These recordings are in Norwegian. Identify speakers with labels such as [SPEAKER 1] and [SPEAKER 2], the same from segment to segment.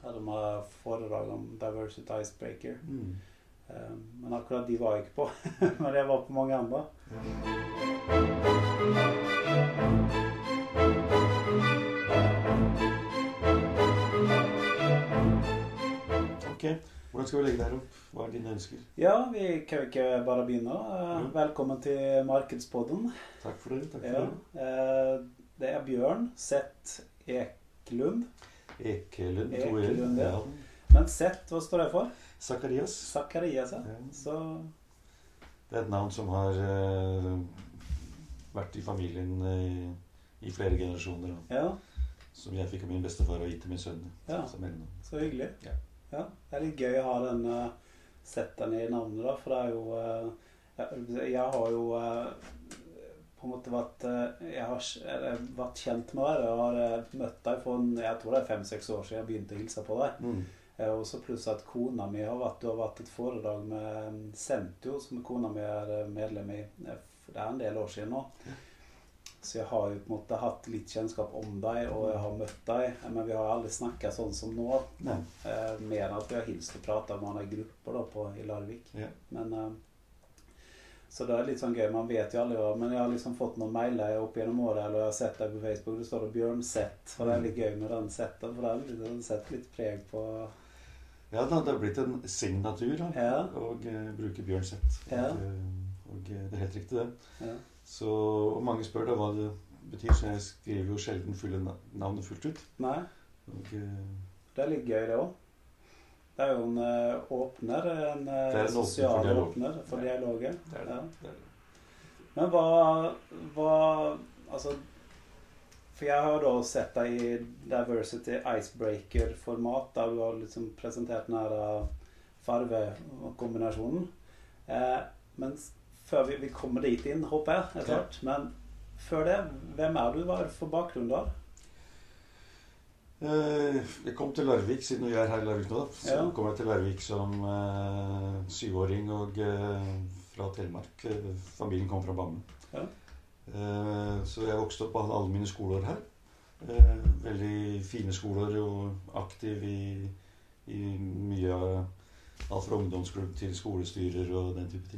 [SPEAKER 1] de har foredrag om Diversity Icebreaker. Men akkurat de var jeg ikke på, men jeg var på mange andre.
[SPEAKER 2] Ok, hvordan skal vi legge deg opp? Hva dine ønsker?
[SPEAKER 1] Ja, vi kan jo ikke bare begynne. Velkommen til Markedspodden.
[SPEAKER 2] Takk for det,
[SPEAKER 1] det Bjørn Seth Ekelund.
[SPEAKER 2] Ekelund, ja.
[SPEAKER 1] Men Seth, hva står det for?
[SPEAKER 2] Zacharias.
[SPEAKER 1] Zacharias, ja. Så...
[SPEAKER 2] Det et navn som har vært i familien i flere generasjoner.
[SPEAKER 1] Ja.
[SPEAKER 2] Som jeg fikk av min bestefar og gitt til min sønn.
[SPEAKER 1] Ja, så hyggelig. Ja. Ja, det litt gøy å ha den setten i navnet da, for det jo... Jeg har jo på en måte vært... Jeg har vært kjent med deg, og har møtt deg for, jeg tror det 5-6 år siden jeg begynte å hilse på deg. Og så pluss at kona mi har vært et foredrag med Sentio, som kona mi medlem i. Det en del år siden nå. Så jeg har jo på en måte hatt litt kjennskap om deg, og jeg har møtt deg. Men vi har aldri snakket sånn som nå. Mer enn at vi har hilst og pratet med andre grupper da, i Larvik.
[SPEAKER 2] Ja.
[SPEAKER 1] Men, så det litt sånn gøy, man vet jo aldri hva. Men jeg har liksom fått noen mailer opp gjennom året, eller jeg har sett deg på Facebook, det står det Bjørn Seth. Og det litt gøy med den setten, for det har sett litt preg på...
[SPEAKER 2] Ja, det har blitt en signatur da, og bruke Bjørn Seth. Og det helt riktig det.
[SPEAKER 1] Ja.
[SPEAKER 2] Så, og mange spør da hva det betyr, så jeg skriver jo sjelden navnet fullt ut.
[SPEAKER 1] Nei,
[SPEAKER 2] og,
[SPEAKER 1] det litt gøy det også. Det jo en åpner, en sosial åpner for dialogen.
[SPEAKER 2] Det det.
[SPEAKER 1] Men hva altså... For jeg har da sett deg i Diversity Icebreaker-format, der du har liksom presentert denne farvekombinasjonen. Men før vi kommer dit inn, håper jeg, etter hvert. Men før det, hvem du? Hva det for bakgrunn da?
[SPEAKER 2] Jeg kom til Larvik, siden jeg her i Larvik nå. Så kom jeg til Larvik som 7-åring og fra Telemark. Familien kom fra Bammen. Ja. Så jeg vokste opp på alle mine skoler her. Veldig fine skoler og aktiv i mye alt fra ungdomsklubb til skolestyrer og den type ting.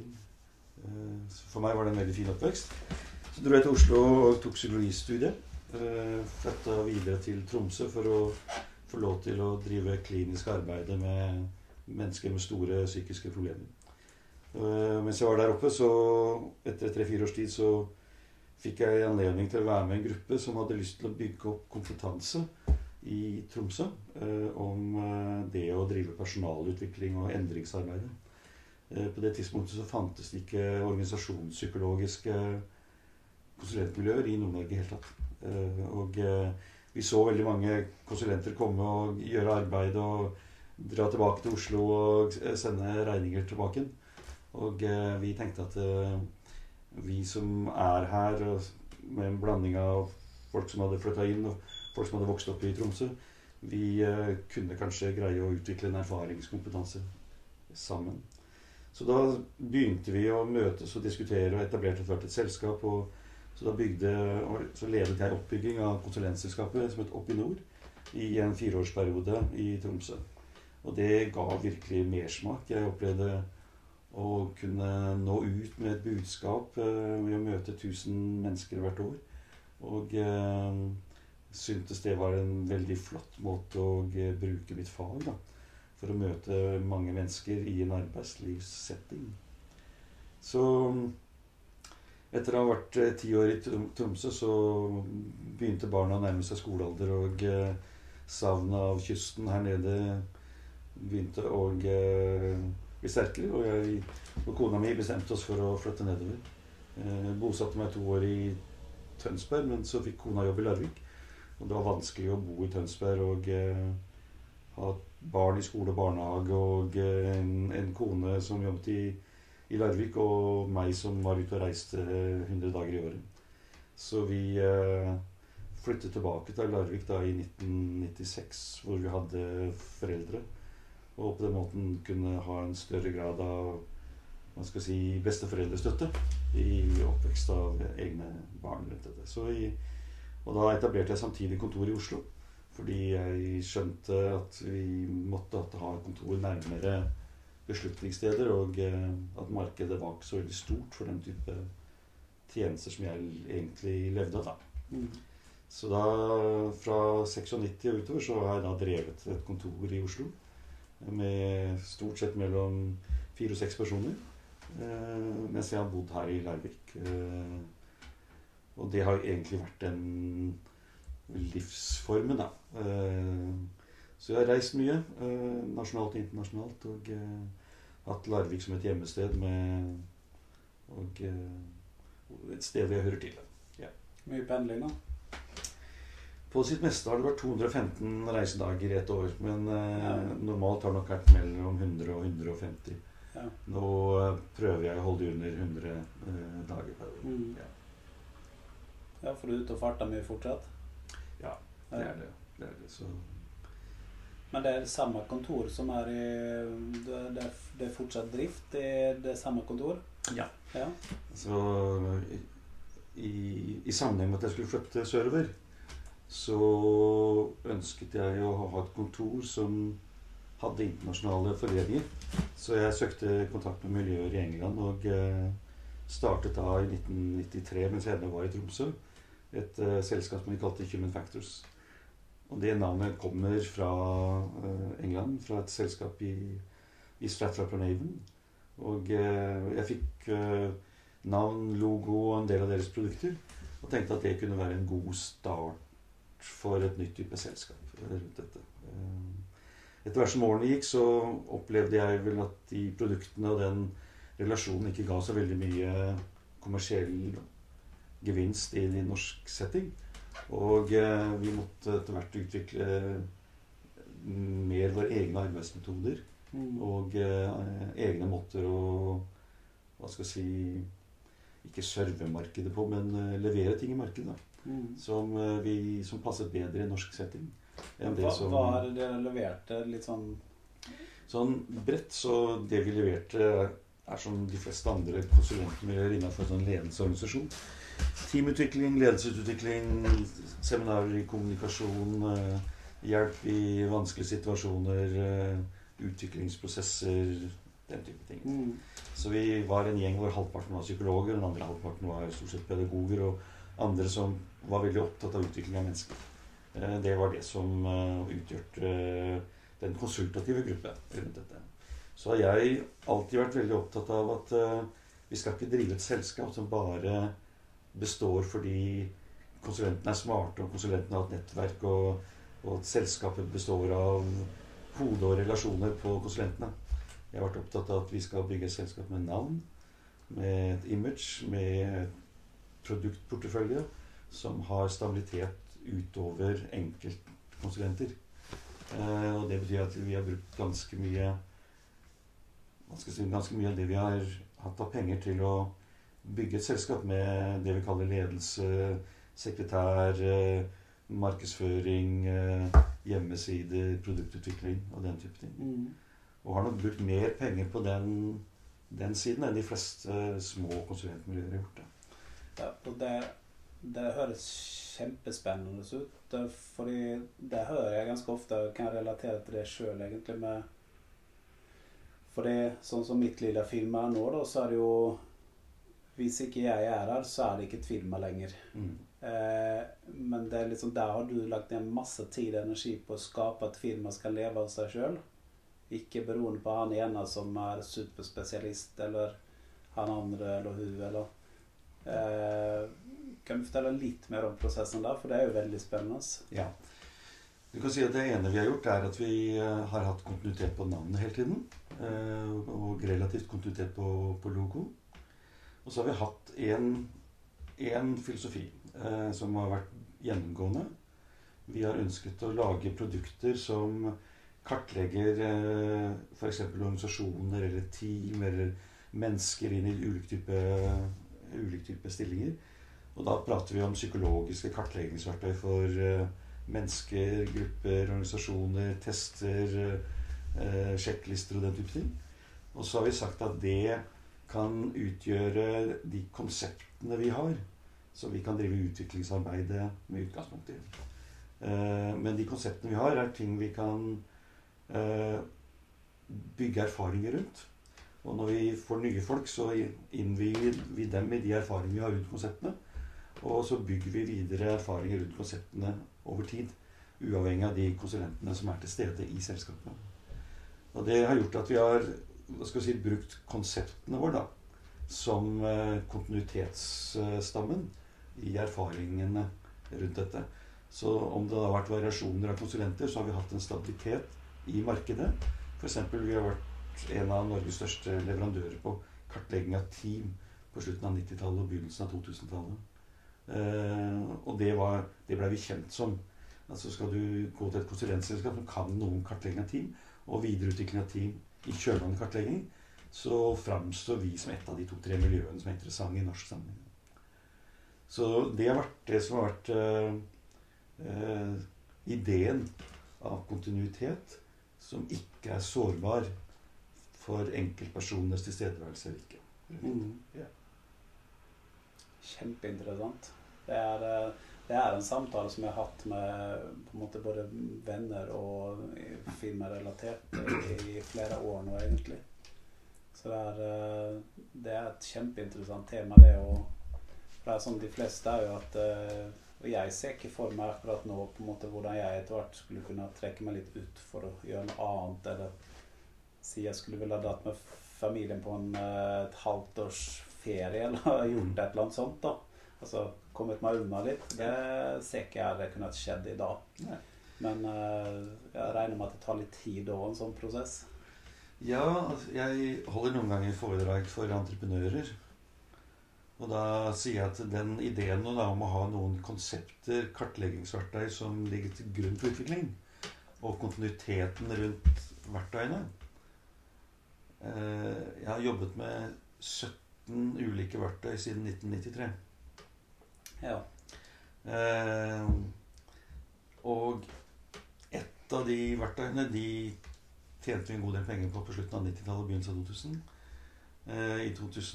[SPEAKER 2] Så for meg var det en veldig fin oppvekst. Så dro jeg til Oslo og tok psykologistudiet. Flyttet videre til Tromsø for å få lov til å drive klinisk arbeid med mennesker med store psykiske problemer. Mens jeg var der oppe, så etter 3-4 års tid så fikk jeg anledning til å være med en gruppe som hadde lyst til å bygge opp kompetanse i Tromsø om det å drive personalutvikling og endringsarbeid. På det tidspunktet så fantes det ikke organisasjonspsykologiske konsulentmiljøer i Nord-Norge helt tatt. Og vi så veldig mange konsulenter komme og gjøre arbeid og dra tilbake til Oslo og sende regninger tilbake. Og vi tenkte at vi som her med en blanding av folk som hadde flyttet inn og folk som hadde vokst opp i Tromsø, vi kunne kanskje greie å utvikle en erfaringskompetanse sammen. Så da begynte vi å møtes og diskutere og etablerte et selskap. Så så ledet jeg oppbygging av konsulentselskapet som het Oppinor i en 4-årsperiode i Tromsø. Og det ga virkelig mersmak. Jeg opplevde å kunne nå ut med et budskap ved å møte 1000 mennesker hvert år. Og syntes det var en veldig flott måte å bruke mitt fag da, for å møte mange mennesker i en arbeidslivssetting. Så etter å ha vært 10 år i Tromsø, så begynte barna å nærme seg skolealder, og savnet av kysten her nede begynte å bli sterkere, og jeg og kona mi bestemte oss for å flytte nedover. Bosatte meg 2 år i Tønsberg, men så fikk kona jobb i Larvik. Og det var vanskelig å bo i Tønsberg og ha barn i skole og barnehage, og en kone som jobbet i Larvik, og meg som var ute og reiste 100 dager i året. Så vi flyttet tilbake til Larvik da i 1996, hvor vi hadde foreldre. Og på den måten kunne ha en større grad av besteforeldrestøtte i oppvekst av egne barn rundt dette. Og da etablerte jeg samtidig kontor i Oslo Fordi jeg skjønte at vi måtte ha et kontor nærmere beslutningssteder, og at markedet var ikke så veldig stort for den type tjenester som jeg egentlig levde av. Så da, fra 96 og utover, så har jeg da drevet et kontor i Oslo med stort sett mellom 4 og 6 personer, mens jeg har bodd her i Larvik. Og det har egentlig vært den livsformen, da. Så jeg har reist mye, nasjonalt og internasjonalt, og hatt Larvik som et hjemmested og et sted hvor jeg hører til. Ja.
[SPEAKER 1] Mye pendling, da?
[SPEAKER 2] På sitt meste har det vært 215 reisedager i et år, men normalt har det nok vært mellom 100 og 150. Ja. Nå prøver jeg å holde under 100 dager per år. Ja.
[SPEAKER 1] Ja, for du er ute og farter mye fortsatt?
[SPEAKER 2] Ja, det er det. Så.
[SPEAKER 1] Men det er det samme kontor som er i... Det er fortsatt drift i det samme kontor?
[SPEAKER 2] Ja.
[SPEAKER 1] Ja.
[SPEAKER 2] Så i sammenheng med at jeg skulle flytte sørover, så ønsket jeg å ha et kontor som hadde internasjonale foreninger. Så jeg søkte kontakt med miljøer i England, og startet da i 1993, mens jeg ennå var i Tromsø, et selskap som vi kalte Human Factors. Og det navnet kommer fra England, fra et selskap i Stratford-upon-Avon. Og jeg fikk navn, logo og en del av deres produkter, og tenkte at det kunne være en god start for et nytt type selskap rundt dette. Etter hvert som årene gikk, så opplevde jeg vel at de produktene og den relasjonen ikke ga så veldig mye kommersiell gevinst i norsk setting. Og vi måtte etter hvert utvikle mer våre egne arbeidsmetoder og egne måter å, hva skal jeg si, ikke serve markedet på, men levere ting i markedet. Som passet bedre i norsk setting.
[SPEAKER 1] Hva er det dere leverte? Litt
[SPEAKER 2] sånn bredt, så det vi leverte er som de fleste andre konsulentmiljøer innenfor en ledelsesorganisasjon. Teamutvikling, ledelsesutvikling, seminarer i kommunikasjon, hjelp i vanskelige situasjoner, utviklingsprosesser, den type ting. Så vi var en gjeng hvor halvparten var psykologer, den andre halvparten var stort sett pedagoger, og andre som var veldig opptatt av utvikling av mennesker. Det var det som utgjørte den konsultative gruppe rundt dette. Så har jeg alltid vært veldig opptatt av at vi skal ikke drive et selskap som bare består fordi konsulentene er smarte, og konsulentene har et nettverk, og at selskapet består av hode og relasjoner på konsulentene. Jeg har vært opptatt av at vi skal bygge et selskap med navn, med et image, med produktportefølje som har stabilitet utover enkeltkonsulenter. Og det betyr at vi har brukt ganske mye av det vi har hatt av penger til å bygge et selskap med det vi kaller ledelse, sekretær, markedsføring, hjemmesider, produktutvikling og den type ting. Og har nok brukt mer penger på den siden enn de fleste små konsulentmiljøer har gjort det.
[SPEAKER 1] Ja, og det høres kjempespennende ut, fordi det hører jeg ganske ofte, og kan relatere til det selv egentlig fordi sånn som mitt lille firma nå da, så er det jo, hvis ikke jeg er her, så er det ikke et firma lenger. Men det er liksom, der har du lagt ned masse tid og energi på å skape at firma skal leve av seg selv, ikke beroende på han ene som er superspesialist, eller han andre, eller hun, eller kan du fortelle litt mer om prosessen der, for det er jo veldig spennende.
[SPEAKER 2] Ja. Du kan si at det ene vi har gjort er at vi har hatt kontinuitet på navnet hele tiden, og relativt kontinuitet på logo. Og så har vi hatt en filosofi som har vært gjennomgående. Vi har ønsket å lage produkter som kartlegger for eksempel organisasjoner eller team eller mennesker inn i ulike typer stillinger. Og da prater vi om psykologiske kartleggingsverktøy for mennesker, grupper, organisasjoner, tester, sjekklister og den type ting. Og så har vi sagt at det kan utgjøre de konseptene vi har, så vi kan drive utviklingsarbeidet med utgangspunkt i. Men de konseptene vi har, ting vi kan bygge erfaringer rundt. Og når vi får nye folk, så innvier vi dem i de erfaringene vi har rundt konseptene. Og så bygger vi videre erfaringer rundt konseptene over tid, uavhengig av de konsulentene som til stede i selskapet. Og det har gjort at vi har brukt konseptene våre som kontinuitetsstammen i erfaringene rundt dette. Så om det har vært variasjoner av konsulenter, så har vi hatt en stabilitet i markedet. For eksempel, vi har vært en av Norges største leverandører på kartlegging av team på slutten av 90-tallet og begynnelsen av 2000-tallet. Og det ble vi kjent som. Altså skal du gå til et konsulentselskap som kan noe om kartlegging av team og videreutvikling av team i kjølvannet kartlegging, så framstår vi som et av de 2-3 miljøene som interessante i norsk sammenheng. Så det har vært det som har vært ideen av kontinuitet, som ikke sårbar for enkeltpersoners tilstedeværelse eller ikke.
[SPEAKER 1] Ja. Kjempeinteressant. Det en samtale som jeg har hatt med på en måte både venner og firmarelatert i flere år nå egentlig. Så det et kjempeinteressant tema det, og det sånn de fleste jo at og jeg ser ikke for meg akkurat nå på en måte hvordan jeg etter hvert skulle kunne trekke meg litt ut for å gjøre noe annet, eller si jeg skulle ville ha dratt med familien på et halvt års ferie, eller gjort et eller annet sånt da. Altså kommet meg unna litt. Det ser ikke jeg det kunne skjedd i dag. Nei. Men jeg regner med at det tar litt tid også, en sånn prosess.
[SPEAKER 2] Ja, altså, jeg holder noen ganger foredrag for entreprenører. Og da sier jeg at den ideen nå om å ha noen konsepter, kartleggingsverktøy som ligger til grunn for utvikling, og kontinuiteten rundt verktøyene. Jeg har jobbet med 17 ulike verktøy siden 1993.
[SPEAKER 1] Ja.
[SPEAKER 2] Og et av de verktøyene, de tjente vi en god del penger på slutten av 90-tallet og begynnelsen av 2000. I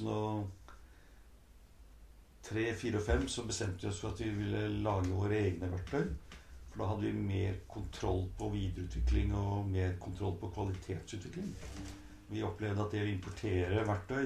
[SPEAKER 2] 2003, 4 og 5 så bestemte vi oss for at vi ville lage våre egne verktøy. For da hadde vi mer kontroll på videreutvikling og mer kontroll på kvalitetsutvikling. Vi opplevde at det å importere verktøy,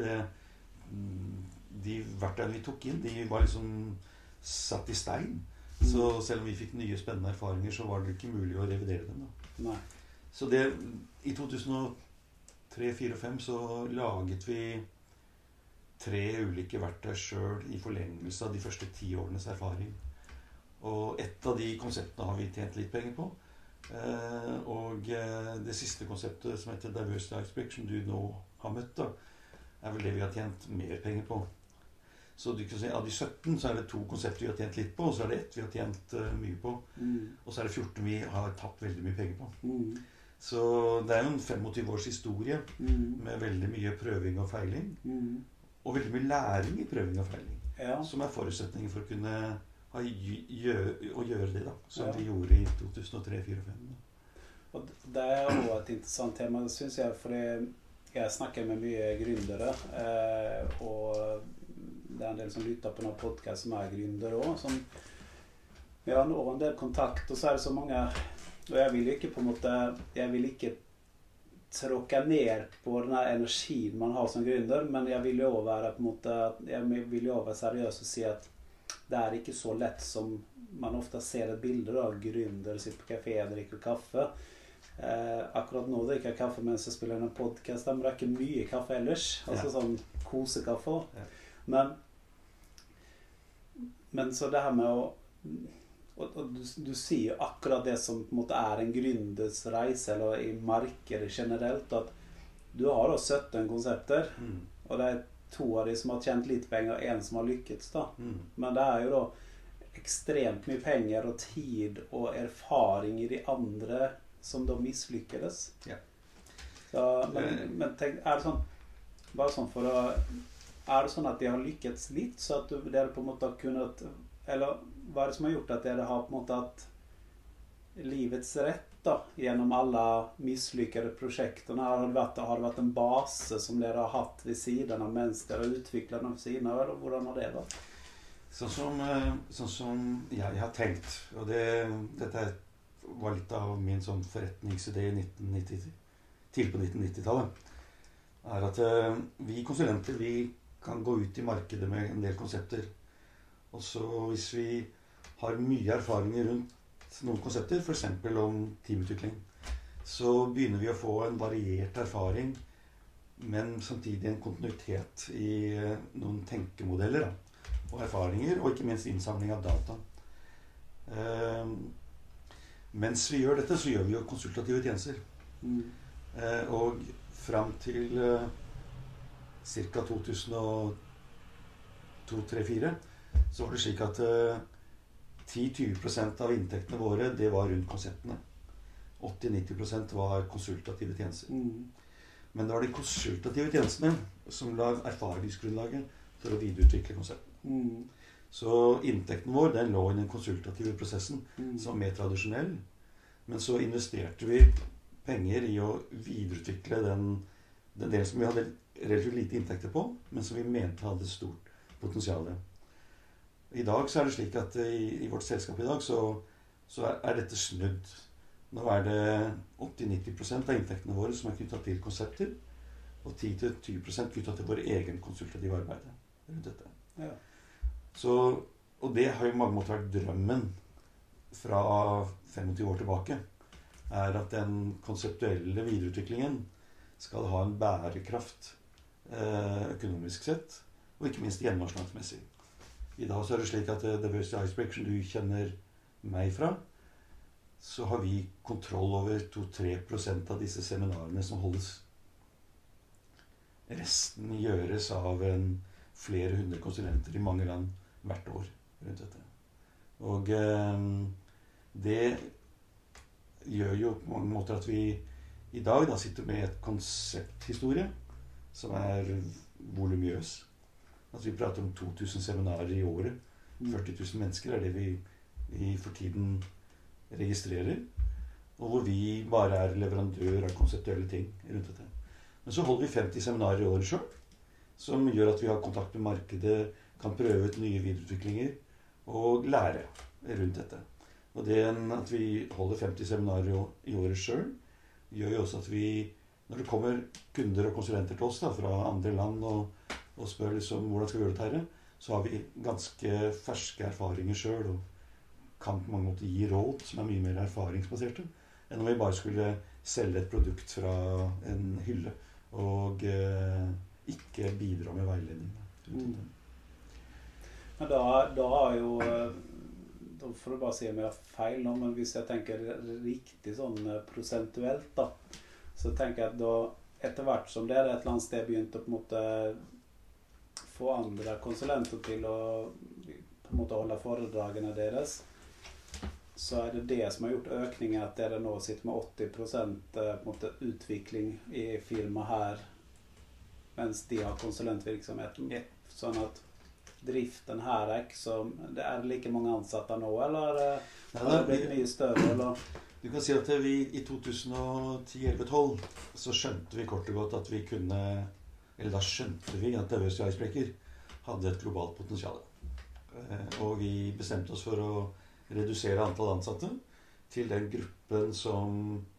[SPEAKER 2] de verktøyene vi tok inn, de var liksom satt i stein. Så selv om vi fikk nye spennende erfaringer, så var det ikke mulig å revidere dem da.
[SPEAKER 1] Nei.
[SPEAKER 2] Så det, i 2003, 4 og 5 så laget vi 3 ulike verktøy selv i forlengelse av de første 10 årenes erfaring. Og et av de konseptene har vi tjent litt penger på. Og det siste konseptet som heter Diversity Icebreaker, som du nå har møtt da, vel det vi har tjent mer penger på. Så du kan si, av de 17 så det 2 konsepter vi har tjent litt på, og så det 1 vi har tjent mye på. Og så det 14 vi har tatt veldig mye penger på. Så det jo en 25 års historie med veldig mye prøving og feiling. Og veldig mye læring i prøving og feiling.
[SPEAKER 1] Ja.
[SPEAKER 2] Som forutsetninger for å kunne gjøre det da, som vi gjorde i 2003, 4 og 5.
[SPEAKER 1] Og det også et interessant tema, synes jeg, fordi jeg snakker med mye gründere, og det en del som lytter på noen podcast som gründere også, som vi har nå en del kontakt, og så det så mange, og jeg vil ikke på en måte, jeg vil ikke tråkke ned på den her energien man har som gründer, men jeg vil jo være på en måte, jeg vil jo være seriøs og si at det ikke så lett som man ofte ser et bilde av gründer, sitter på kafé, drikker kaffe. Akkurat nå drikker jeg kaffe mens jeg spiller en podcast, de drikker mye kaffe ellers, altså sånn kosekaffe. Men så det her med å og du sier akkurat det som på en måte en gründers reise eller i markedet generelt, at du har da 17 konsepter, og det 2 av de som har tjent litt penger, og 1 som har lykkes da. Men det jo da ekstremt mye penger og tid og erfaring i de andre som da mislykkades.
[SPEAKER 2] Ja.
[SPEAKER 1] Så, men tenk, det sånn, bare sånn for å, det sånn at de har lykkes litt, så at dere på en måte har kunnet, eller hva det som har gjort at dere har på en måte hatt livets rett da, gjennom alle mislykkede prosjektene? Har det vært en base som dere har hatt ved siden av mens dere har utviklet dem ved siden av, eller hvordan har det vært?
[SPEAKER 2] Sånn som jeg har tenkt, og dette var litt av min sånn forretningsidé i 1990, tidlig på 1990-tallet, er at vi konsulenter vi kan gå ut i markedet med en del konsepter. Og så hvis vi har mye erfaringer rundt noen konsepter, f.eks. om teamutvikling, så begynner vi å få en variert erfaring, men samtidig en kontinuitet i noen tenkemodeller og erfaringer, og ikke minst innsamling av data. Mens vi gjør dette, så gjør vi jo konsultative tjenester. Og fram til ca. 2002-2003-2004 så var det slik at 10-20% av inntektene våre det var rundt konseptene. 80-90% var konsultative tjenester. Men det var de konsultative tjenestene som la erfaringsgrunnlaget for å videreutvikle konseptene. Så inntekten vår den lå i den konsultative prosessen som var mer tradisjonell. Men så investerte vi penger i å videreutvikle den delen som vi hadde relativt lite inntekter på, men som vi mente hadde stort potensial. I dag så er det slik at i vårt selskap i dag så er dette snudd. Nå er det 80-90% av inntektene våre som er knyttet til konsepter, og 10-20% knyttet til vår egen konsultative arbeid rundt dette.
[SPEAKER 1] Ja.
[SPEAKER 2] Og det har jo på mange måter vært drømmen fra 25 år tilbake, er at den konseptuelle videreutviklingen skal ha en bærekraft økonomisk sett, og ikke minst gjennomslagsmessig. I dag så er det slik at Diversity Icebreaker, som du kjenner meg fra, så har vi kontroll over 2-3% av disse seminarene som holdes. Resten gjøres av flere hundre konsulenter i mange land hvert år rundt dette. Og det gjør jo på mange måter at vi i dag da sitter med et konsepthistorie som er volumøs. Altså vi prater om 2000 seminarer i året. 40 000 mennesker er det vi for tiden registrerer. Og hvor vi bare er leverandør av konseptuelle ting rundt dette. Men så holder vi 50 seminarer i året selv, som gjør at vi har kontakt med markedet, kan prøve ut nye videreutviklinger og lære rundt dette. Og det at vi holder 50 seminarer i året selv, gjør jo også at vi, når det kommer kunder og konsulenter til oss da, fra andre land og spør liksom hvordan skal vi gjøre dette her, så har vi ganske ferske erfaringer selv og kan på mange måter gi råd som er mye mer erfaringsbaserte enn om vi bare skulle selge et produkt fra en hylle og ikke bidra med veiledning.
[SPEAKER 1] Men da har jo, da får du bare si om jeg har feil nå, men hvis jeg tenker riktig sånn prosentuelt da, så tenker jeg at da etter hvert som det er et eller annet sted begynt å på en måte få andre konsulenter til å på en måte holde foredragene deres, så er det som har gjort økningen at dere nå sitter med 80% på en måte utvikling i firmaet her, mens de har konsulentvirksomheten. Sånn at driften her er ikke som, det er like mange ansatte nå, eller har det blitt mye større, eller?
[SPEAKER 2] Du kan si at vi i 2010-11-12 så skjønte vi kort og godt at vi kunne, eller da skjønte vi at Diversity Icebreaker hadde et globalt potensial. Og vi bestemte oss for å redusere antall ansatte til den gruppen som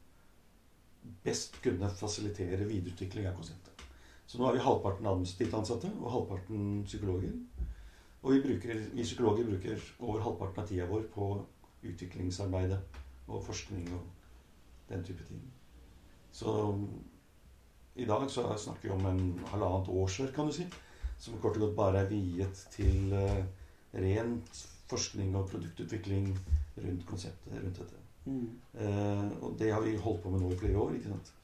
[SPEAKER 2] best kunne fasilitere videreutvikling av konseptet. Så nå er vi halvparten administrativt ansatte og halvparten psykologer. Og vi psykologer bruker over halvparten av tida vår på utviklingsarbeidet og forskning og den type ting. Så i dag så snakker vi om en halvannet årsverk, kan du si, som kort og godt bare er viet til rent forskning og produktutvikling rundt konseptet, rundt dette. Og det har vi holdt på med nå i flere år, ikke sant?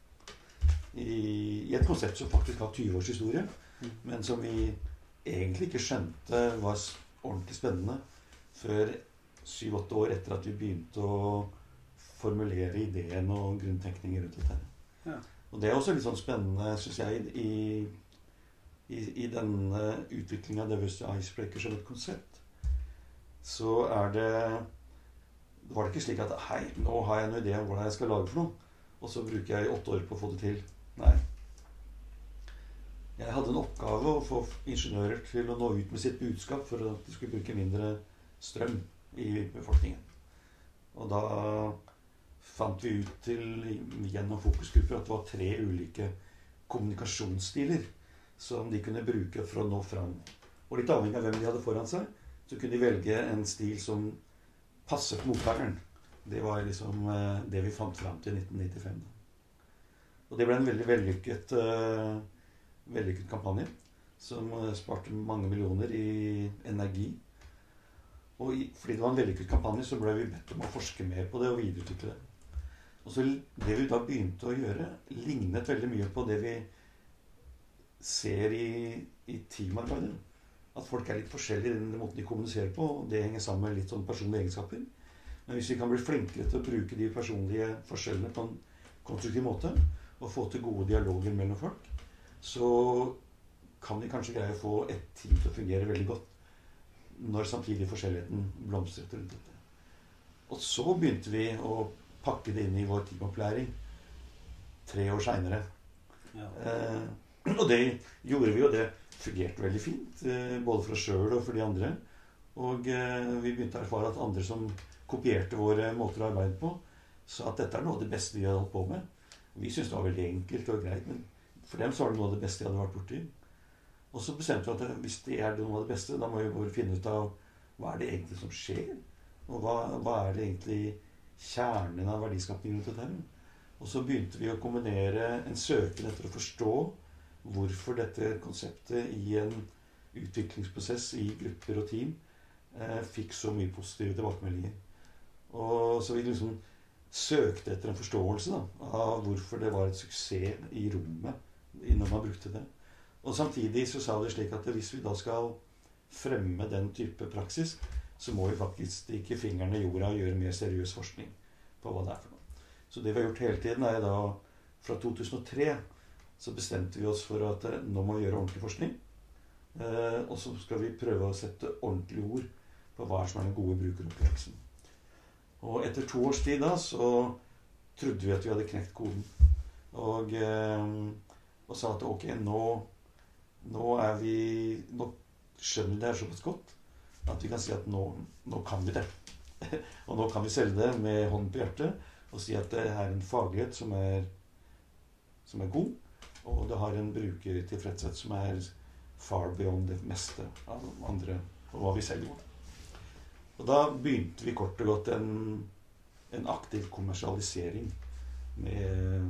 [SPEAKER 2] I et konsept som faktisk har 20 års historie, men som vi egentlig ikke skjønte var ordentlig spennende før 7-8 år etter at vi begynte å formulere ideen og grunntenkninger rundt dette. Ja. Og det er også litt sånn spennende, synes jeg, i denne utviklingen av Diversity Icebreaker som et konsept. Så var det ikke slik at hei, nå har jeg en idé om hvordan jeg skal lage for noe, og så bruker jeg 8 år på å få det til. Nei. Jeg hadde en oppgave å få ingeniører til å nå ut med sitt budskap for at de skulle bruke mindre strøm i befolkningen. Og da fant vi ut gjennom fokusgrupper at det var 3 ulike kommunikasjonsstiler som de kunne bruke for å nå fram. Og litt avhengig av hvem de hadde foran seg, så kunne de velge en stil som passet mottakeren. Det var liksom det vi fant fram til 1995. Og det ble en veldig vellykket kampanje som sparte mange millioner i energi. Og fordi det var en vellykket kampanje, så ble vi bedt om å forske mer på det og videreutvikle det. Og så det vi da begynte å gjøre, lignet veldig mye på det vi ser i teamarbeidet. At folk litt forskjellige i den måten de kommuniserer på, og det henger sammen med litt sånn personlige egenskaper. Men hvis vi kan bli flinkere til å bruke de personlige forskjellene på en konstruktiv måte, og få til gode dialoger mellom folk, så kan vi kanskje greie å få et team til å fungere veldig godt, når samtidig forskjelligheten blomstret rundt dette. Og så begynte vi å pakke det inn i vår teamopplæring 3 år senere. Ja. Og det gjorde vi, og det fungerte veldig fint, både for oss selv og for de andre. Og vi begynte å erfare at andre som kopierte våre måter å arbeide på, sa at dette noe av det beste vi hadde holdt på med. Vi syntes det var veldig enkelt og greit, men for dem så var det noe av det beste de hadde vært borti. Og så bestemte vi at hvis det noe av det beste, da må vi bare finne ut av hva det egentlig som skjer, og hva det egentlig kjernen av verdiskapningen rundt dette. Og så begynte vi å kombinere en søken etter å forstå hvorfor dette konseptet i en utviklingsprosess i grupper og team fikk så mye positive tilbakemeldinger. Og så vi liksom søkte etter en forståelse av hvorfor det var et suksess i rommet når man brukte det. Og samtidig så sa vi slik at hvis vi da skal fremme den type praksis, så må vi faktisk stikke fingrene i jorda og gjøre mer seriøs forskning på hva det for noe. Så det vi har gjort hele tiden da, fra 2003, så bestemte vi oss for at nå må vi gjøre ordentlig forskning. Og så skal vi prøve å sette ordentlige ord på hva som den gode brukeropplevelsen. Og etter 2 års tid da, så trodde vi at vi hadde knekt koden. Og sa at ok, nå skjønner vi det her såpass godt, at vi kan si at nå kan vi det. Og nå kan vi selge det med hånden på hjertet, og si at det en faglighet som er god, og det har en brukertilfredshet som far beyond det meste av andre, og hva vi selv gjorde. Og da begynte vi kort og godt en aktiv kommersialisering med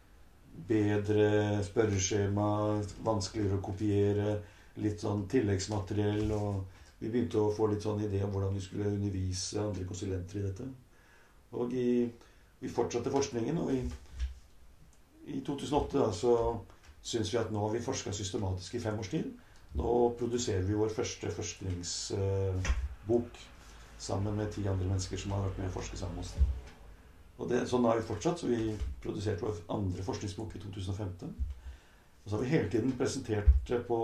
[SPEAKER 2] bedre spørreskjema, vanskeligere å kopiere, litt sånn tilleggsmateriell, og vi begynte å få litt sånn idé om hvordan vi skulle undervise andre konsulenter i dette. Og vi fortsatte forskningen, og i 2008 da, så synes vi at nå har vi forsket systematisk i 5 års tid. Nå produserer vi vår første forskningsbok sammen med 10 andre mennesker som har vært med å forske sammen med oss. Og sånn har vi fortsatt, så vi produserte vår andre forskningsbok i 2015. Og så har vi hele tiden presentert på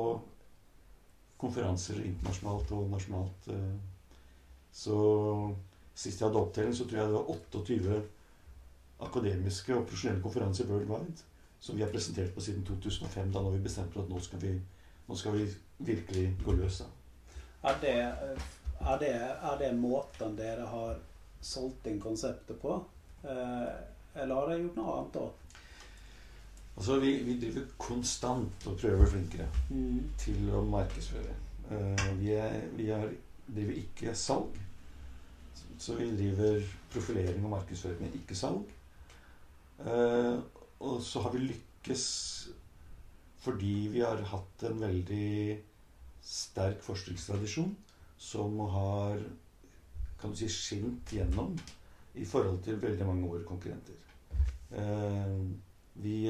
[SPEAKER 2] konferanser internasjonalt og nasjonalt. Så sist jeg hadde opptelling, så tror jeg det var 28 akademiske og profesjonelle konferanser worldwide som vi har presentert på siden 2005, da når vi bestemte at nå skal vi virkelig gå løs.
[SPEAKER 1] Er det måten dere har solgt inn konseptet på? Eller har dere gjort noe annet da?
[SPEAKER 2] Altså, vi driver konstant og prøver flinkere til å markedsføre. Vi driver ikke salg, så vi driver profilering og markedsføring, men ikke salg. Og så har vi lykkes fordi vi har hatt en veldig sterk forskningstradisjon som har, kan du si, skint gjennom i forhold til veldig mange år konkurrenter. Vi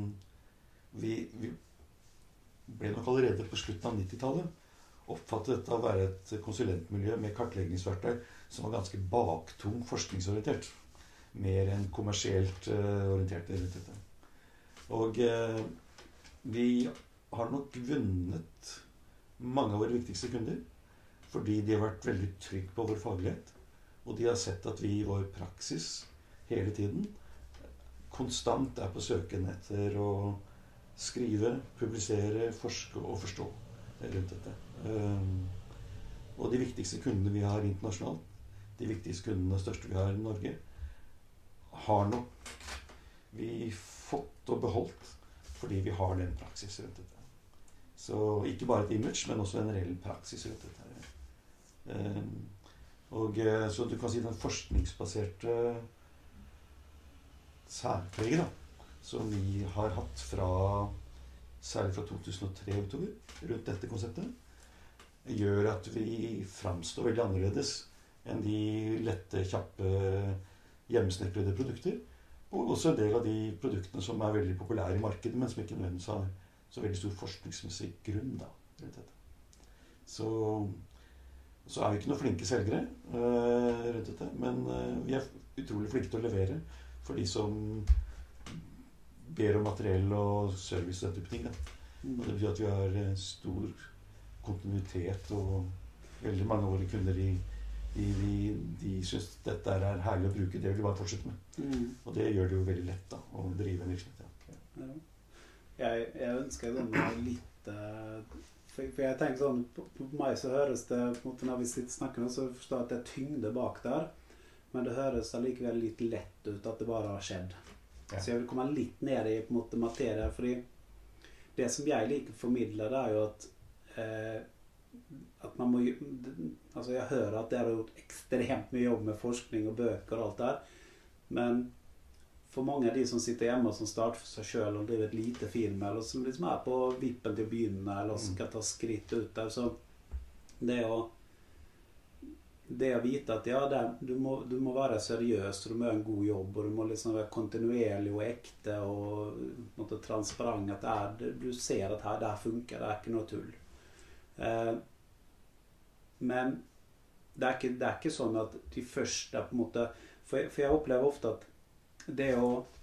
[SPEAKER 2] ble nok allerede på slutten av 90-tallet oppfattet dette å være et konsulentmiljø med kartleggingsverktøy som var ganske baktung forskningsorientert, mer enn kommersielt orientert rundt dette. Og vi har nok vunnet mange av våre viktigste kunder fordi de har vært veldig trygg på vår faglighet, og de har sett at vi i vår praksis hele tiden konstant på søken etter å skrive, publisere, forske og forstå rundt dette. Og de viktigste kundene vi har internasjonalt, de viktigste kundene og største vi har i Norge, har nok vi fått og beholdt fordi vi har den praksis rundt dette. Så ikke bare et image, men også en reell praksis rundt dette. Så du kan si den forskningsbaserte særpreget som vi har hatt særlig fra 2003 utover rundt dette konseptet, gjør at vi framstår veldig annerledes enn de lette, kjappe, hjemmesnekrede produkter, og også en del av de produktene som er veldig populære i markedet, men som ikke nødvendigvis har så veldig stor forskningsmessig grunn rundt dette. Så er vi ikke noe flinke selgere rundt dette, men vi er utrolig flinke til å levere for de som ber om materiell og service og den type ting. Og det betyr at vi har stor kontinuitet og veldig mange årlige kunder de synes dette er herlig å bruke, det vil de bare fortsette med. Og det gjør det jo veldig lett å drive en virksomhet.
[SPEAKER 1] Ja. Jeg ønsker sånn litt for jeg tenker sånn, på meg så høres det på en måte når vi snakker nå, så forstår jeg at det er tyngde bak der, men det høres allikevel litt lett ut at det bare har skjedd. Ja. Så jeg vil komme litt ned i på en måte materie, fordi det som jeg liker å formidle, det er jo at man må, altså jeg hører at det har gjort ekstremt mye jobb med forskning og bøker og alt der, men for mange av de som sitter hjemme og som starter for seg selv og driver et lite firma, eller som liksom er på vippen til å begynne, eller skal ta skritt ut der, så det å vite at ja, du må være seriøs, og du må gjøre en god jobb, og du må liksom være kontinuerlig og ekte og transparent, at du ser at det her funker, det er ikke noe tull. Men det er ikke sånn at de første på en måte, for jeg opplever ofte at det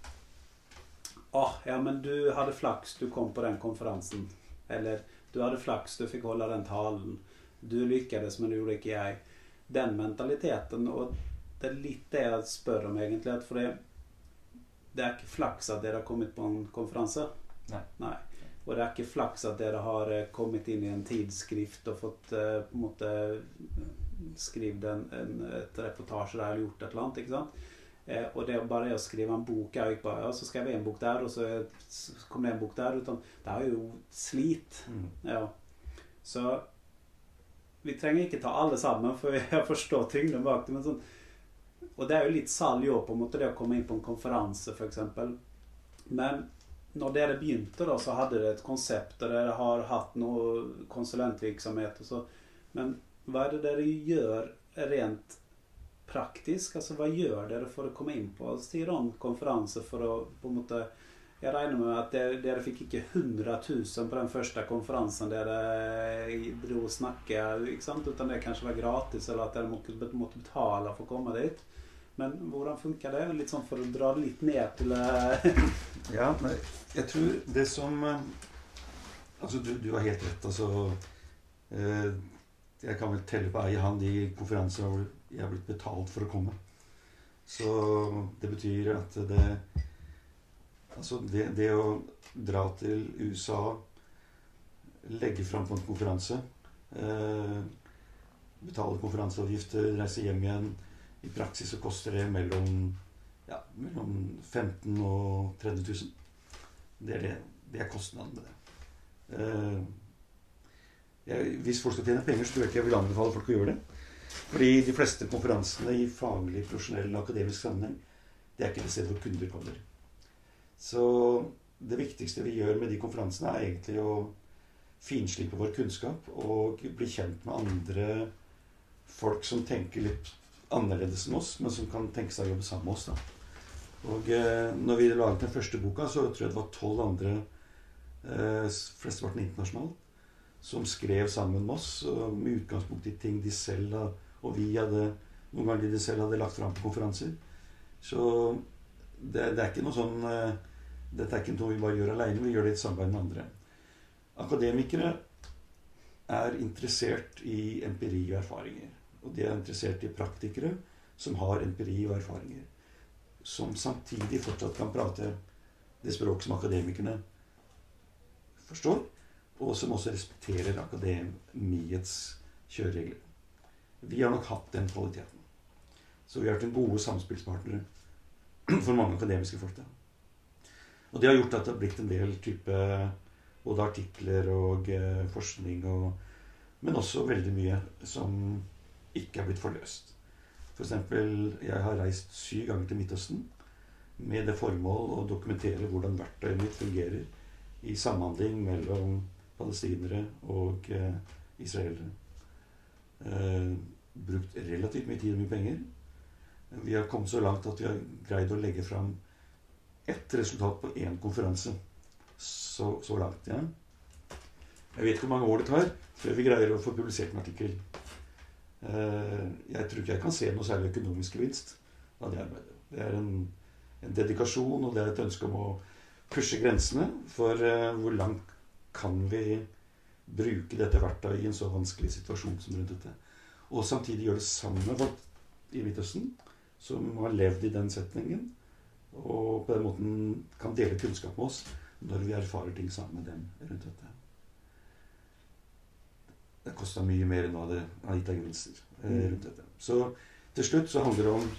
[SPEAKER 1] ja, men du hadde flaks, du kom på den konferansen, eller du hadde flaks, du fikk holde den talen, du lykkades, men det gjorde ikke jeg. Den mentaliteten, og det er litt det jeg spør om egentlig, at for det er ikke flaks at dere har kommet på en konferanse. Nei. Og det er ikke flaks at dere har kommet inn i en tidsskrift og fått på en måte skrevet et reportasje der, eller gjort et eller annet, ikke sant? Og det bare å skrive en bok er jo ikke bare, ja, så skrev jeg en bok der, og så kom det en bok der, utan det er jo slit. Ja. Så vi trenger ikke ta alle sammen, for jeg forstår tyngden bak det, men sånn, og det er jo litt salg jo på en måte, det å komme inn på en konferanse for eksempel. Men når dere begynte da, så hadde dere et konsept, og dere har hatt noe konsulentvirksomhet og så, men hva er det dere gjør rent praktisk? Altså, hva gjør dere for å komme inn på konferanse for å på en måte, jeg regner med at dere fikk ikke 100 000 på den første konferansen dere dro og snakke, ikke sant? Utan det kanskje var gratis, eller at dere måtte betale for å komme dit. Men hvordan funker det? Litt sånn for å dra litt ned til
[SPEAKER 2] Ja, jeg tror det som altså du har helt rett, altså jeg kan vel telle på ei hand de konferanser hvor jeg har blitt betalt for å komme. Så det betyr at det å dra til USA, legge frem på en konferanse, betale konferanseavgifter, reise hjem igjen, i praksis så koster det mellom 15 og 30 000. Det er kostnaden med det. Hvis folk skal tjene penger, så tror jeg ikke jeg vil anbefale folk å gjøre det. Fordi de fleste konferansene i faglig, profesjonell og akademisk sammenheng, det er ikke det stedet hvor kunder kommer. Så det viktigste vi gjør med de konferansene er egentlig å finslipe vår kunnskap og bli kjent med andre folk som tenker litt annerledes enn oss, men som kan tenke seg å jobbe sammen med oss. Og når vi laget den første boka, så tror jeg det var 12 andre, flesteparten internasjonalt, som skrev sammen med oss, med utgangspunkt i ting de selv, og vi hadde, noen ganger de selv hadde lagt frem på konferanser. Så det er ikke noe sånn, dette er ikke noe vi bare gjør alene, vi gjør det i et samarbeid med andre. Akademikere er interessert i empiri og erfaringer, og de er interessert i praktikere som har empiri og erfaringer, som samtidig fortsatt kan prate det språk som akademikerne forstår, og som også respekterer akademiets kjøreregler. Vi har nok hatt den kvaliteten. Så vi har vært en gode samspillspartnere for mange akademiske folk. Da. Og det har gjort at det har blitt en del type både artikler og forskning, men også veldig mye som ikke er blitt forløst. For eksempel, jeg har reist 7 ganger til Midtøsten med det formål å dokumentere hvordan verktøyet mitt fungerer i samhandling mellom palestinere og israelere. Brukt relativt mye tid og mye penger. Vi har kommet så langt at vi har greid å legge fram ett resultat på 1 konferanse. Så langt, ja. Jeg vet ikke hvor mange år det tar før vi greier å få publisert en artikkel. Jeg tror ikke jeg kan se noe særlig økonomisk gevinst av det arbeidet. Det er en dedikasjon, og det er et ønske om å pushe grensene for hvor langt kan vi bruke dette verktøyet i en så vanskelig situasjon som rundt dette. Og samtidig gjøre det sammen med folk i Midtøsten som har levd i den setningen, og på den måten kan dele kunnskap med oss når vi erfarer ting sammen med dem rundt dette. Det kostet mye mer enn hva det har gitt av gevinster rundt dette. Så til slutt så handler det om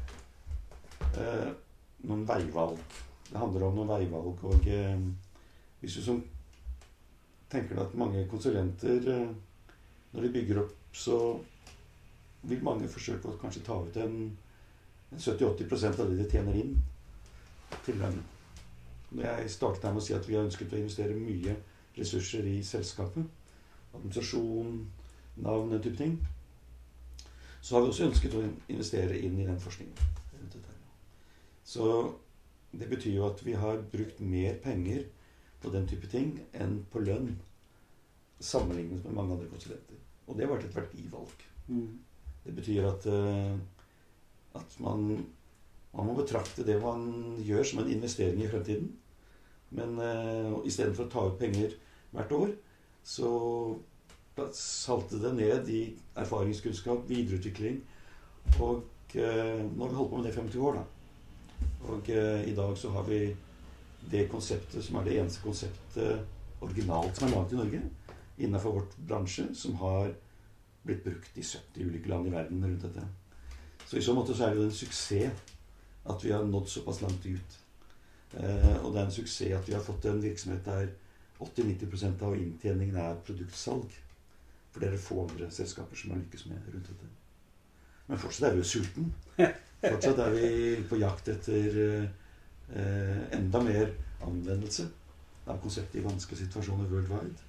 [SPEAKER 2] noen veivalg. Det handler om noen veivalg, og hvis du som tenker deg at mange konsulenter, når de bygger opp, så vil mange forsøke å kanskje ta ut en 70-80% av det de tjener inn til lønn. Når jeg startet her med å si at vi har ønsket å investere mye ressurser i selskapet, administrasjon, navn, den type ting, så har vi også ønsket å investere inn i den forskningen. Så det betyr jo at vi har brukt mer penger på den type ting enn på lønn, sammenlignet med mange andre konsulenter. Og det har vært et verdivalg. Det betyr at man må betrakte det man gjør som en investering i fremtiden. Men i stedet for å ta ut penger hvert år, så salte det ned i erfaringskunnskap, videreutvikling, og nå har vi holdt på med det 50 år da. Og i dag så har vi det konseptet som er det eneste konseptet originalt som er laget i Norge, innenfor vårt bransje, som har blitt brukt i 70 ulike land i verden rundt dette. Så i så måte så er det jo en suksess at vi har nådd såpass langt ut. Og det er en suksess at vi har fått en virksomhet der 80-90% av inntjeningen er produktsalg. For det er få andre selskaper som har lykkes med rundt dette. Men fortsatt er vi jo sulten. Fortsatt er vi på jakt etter enda mer anvendelse av konseptet i vanskelige situasjoner worldwide.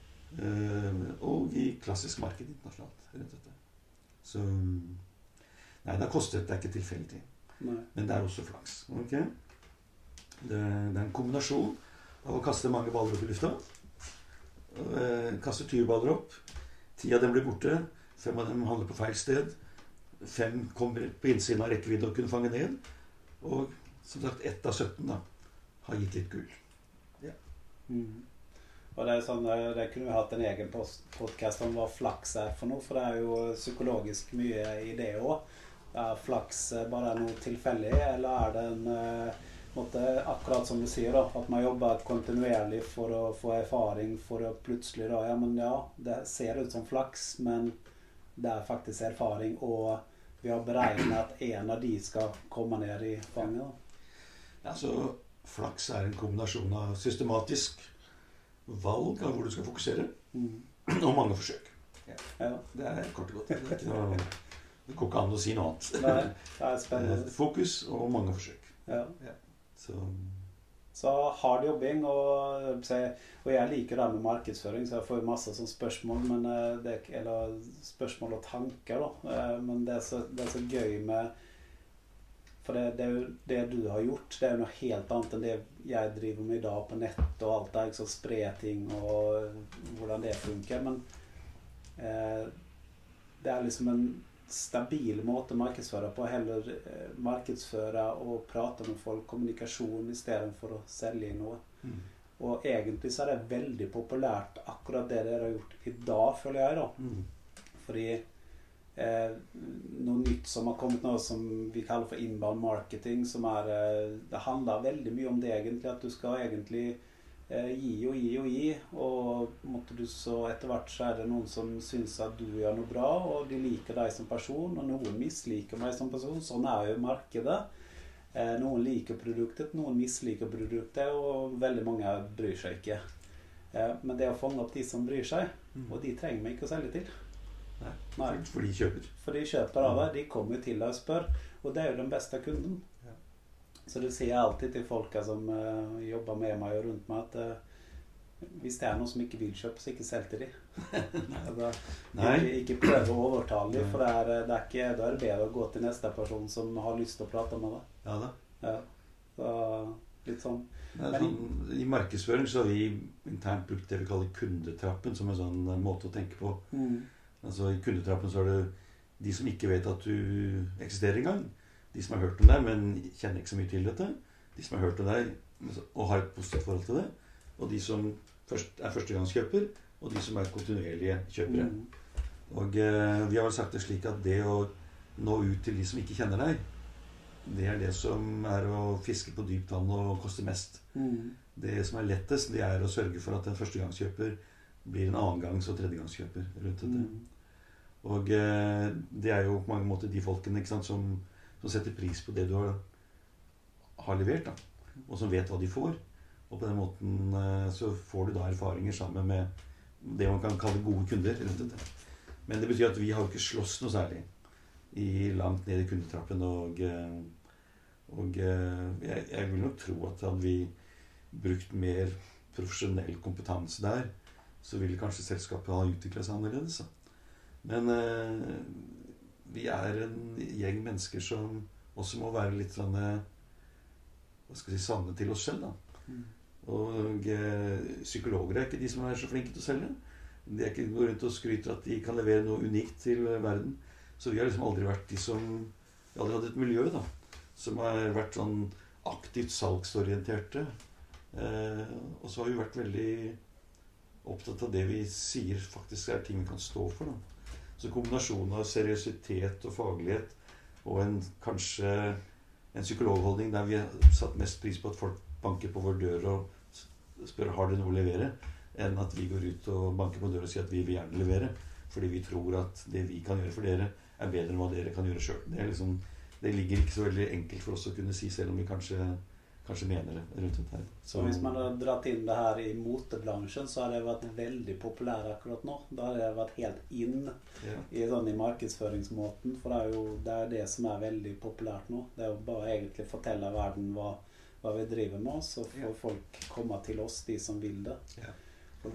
[SPEAKER 2] Og i klassisk marked internasjonalt rundt dette. Så nei, det har kostet, det er ikke tilfeldig. Men det er også flaks. Okay? Det er en kombinasjon av å kaste mange baller opp i lufta. Kaste 20 baller opp. 10 av dem blir borte. 5 av dem handler på feil sted. 5 kommer på innsiden av rekkevidde og kunne fange ned. Og som sagt, 1 av 17 da, har gitt litt gull. Ja.
[SPEAKER 1] Og det er sånn, det kunne vi hatt en egen podcast om hva flaks er for noe, for det er jo psykologisk mye i det også. Er flaks bare noe tilfeldig, eller er det en måte, akkurat som du sier da, at man jobber kontinuerlig for å få erfaring, for å plutselig da, ja, men ja, det ser ut som flaks, men det er faktisk erfaring, og vi har beregnet at en av de skal komme ned i fanget da.
[SPEAKER 2] Ja, så flaks er en kombinasjon av systematisk valg av hvor du skal fokusere, og mange forsøk. Ja. Det er kort og godt. Det er ikke noe, det går ikke an å si noe annet.
[SPEAKER 1] Nei, det er spennende.
[SPEAKER 2] Fokus og mange forsøk.
[SPEAKER 1] Ja.
[SPEAKER 2] Ja.
[SPEAKER 1] Så hard jobbing, og jeg liker det med markedsføring, så jeg får masse sånne spørsmål, men eller spørsmål og tanker da. Men det er så gøy med, for det er jo det du har gjort, det er jo noe helt annet enn det jeg driver med i dag på nett og alt det, ikke så spre ting og hvordan det funker, men det er liksom en stabil måte å markedsføre på, heller markedsføre og prate med folk, kommunikasjon i stedet for å selge noe. Og egentlig så er det veldig populært akkurat det dere har gjort i dag, føler jeg da. Fordi noe nytt som har kommet nå som vi kaller for inbound marketing, som det handler veldig mye om det egentlig, at du skal egentlig gi, og måtte du så etter hvert så det noen som synes at du gjør noe bra, og de liker deg som person, og noen misliker meg som person. Sånn jo markedet. Noen liker produktet, noen misliker produktet, og veldig mange bryr seg ikke. Men det å fange opp de som bryr seg, og de trenger meg ikke å selge til.
[SPEAKER 2] Nei. For de kjøper.
[SPEAKER 1] For de kjøper av deg, de kommer til deg og spør, og det jo den beste kunden. Så det sier jeg alltid til folk som jobber med meg og rundt meg, at hvis det noen som ikke vil kjøpe, så ikke selg til de. Ikke prøve å overtale de, for da det bedre å gå til neste person som har lyst til å prate med deg.
[SPEAKER 2] Ja da.
[SPEAKER 1] Ja. Så, litt sånn.
[SPEAKER 2] I markedsføring så har vi internt brukt det vi kaller kundetrappen som en sånn måte å tenke på. Altså i kundetrappen så det de som ikke vet at du eksisterer engang. De som har hørt om deg, men kjenner ikke så mye til dette. De som har hørt om deg og har et positivt forhold til det. Og de som førstegangskjøper, og de som kontinuerlige kjøpere. Og vi har vel sagt det slik at det å nå ut til de som ikke kjenner deg, det det som å fiske på dypt vann og koste mest. Det som lettest, det å sørge for at en førstegangskjøper blir en annengangs- og tredjegangskjøper rundt dette. Og det jo på mange måter de folkene, ikke sant, som setter pris på det du har levert, da, og som vet hva de får. Og på den måten så får du da erfaringer sammen med det man kan kalle gode kunder rundt dette. Men det betyr at vi har jo ikke slåss noe særlig langt ned i kundetrappen, og jeg vil nok tro at hadde vi brukt mer profesjonell kompetanse der, så ville kanskje selskapet ha utviklet seg annerledes. Men vi en gjeng mennesker som også må være litt sånn, hva skal jeg si, sanne til oss selv, da. Og psykologer ikke de som så flinke til å selge. De ikke går rundt og skryter at de kan levere noe unikt til verden. Så vi har liksom aldri vært de som, vi har aldri hatt et miljø da, som har vært sånn aktivt salgsorienterte. Og så har vi vært veldig opptatt av det vi sier faktisk ting vi kan stå for, da. Så kombinasjonen av seriøsitet og faglighet og kanskje en psykologholdning der vi har satt mest pris på at folk banker på vår dør og spør har dere noe å levere, enn at vi går ut og banker på dør og sier at vi vil gjerne levere, fordi vi tror at det vi kan gjøre for dere bedre enn hva dere kan gjøre selv. Det ligger ikke så veldig enkelt for oss å kunne si, selv om vi kanskje mener det rundt dette her.
[SPEAKER 1] Så hvis man har dratt inn det her i motebransjen, så har det vært veldig populær akkurat nå. Da har det vært helt inn i markedsføringsmåten, for det det som veldig populært nå. Det å bare egentlig fortelle verden hva vi driver med, så får folk komme til oss, de som vil det. For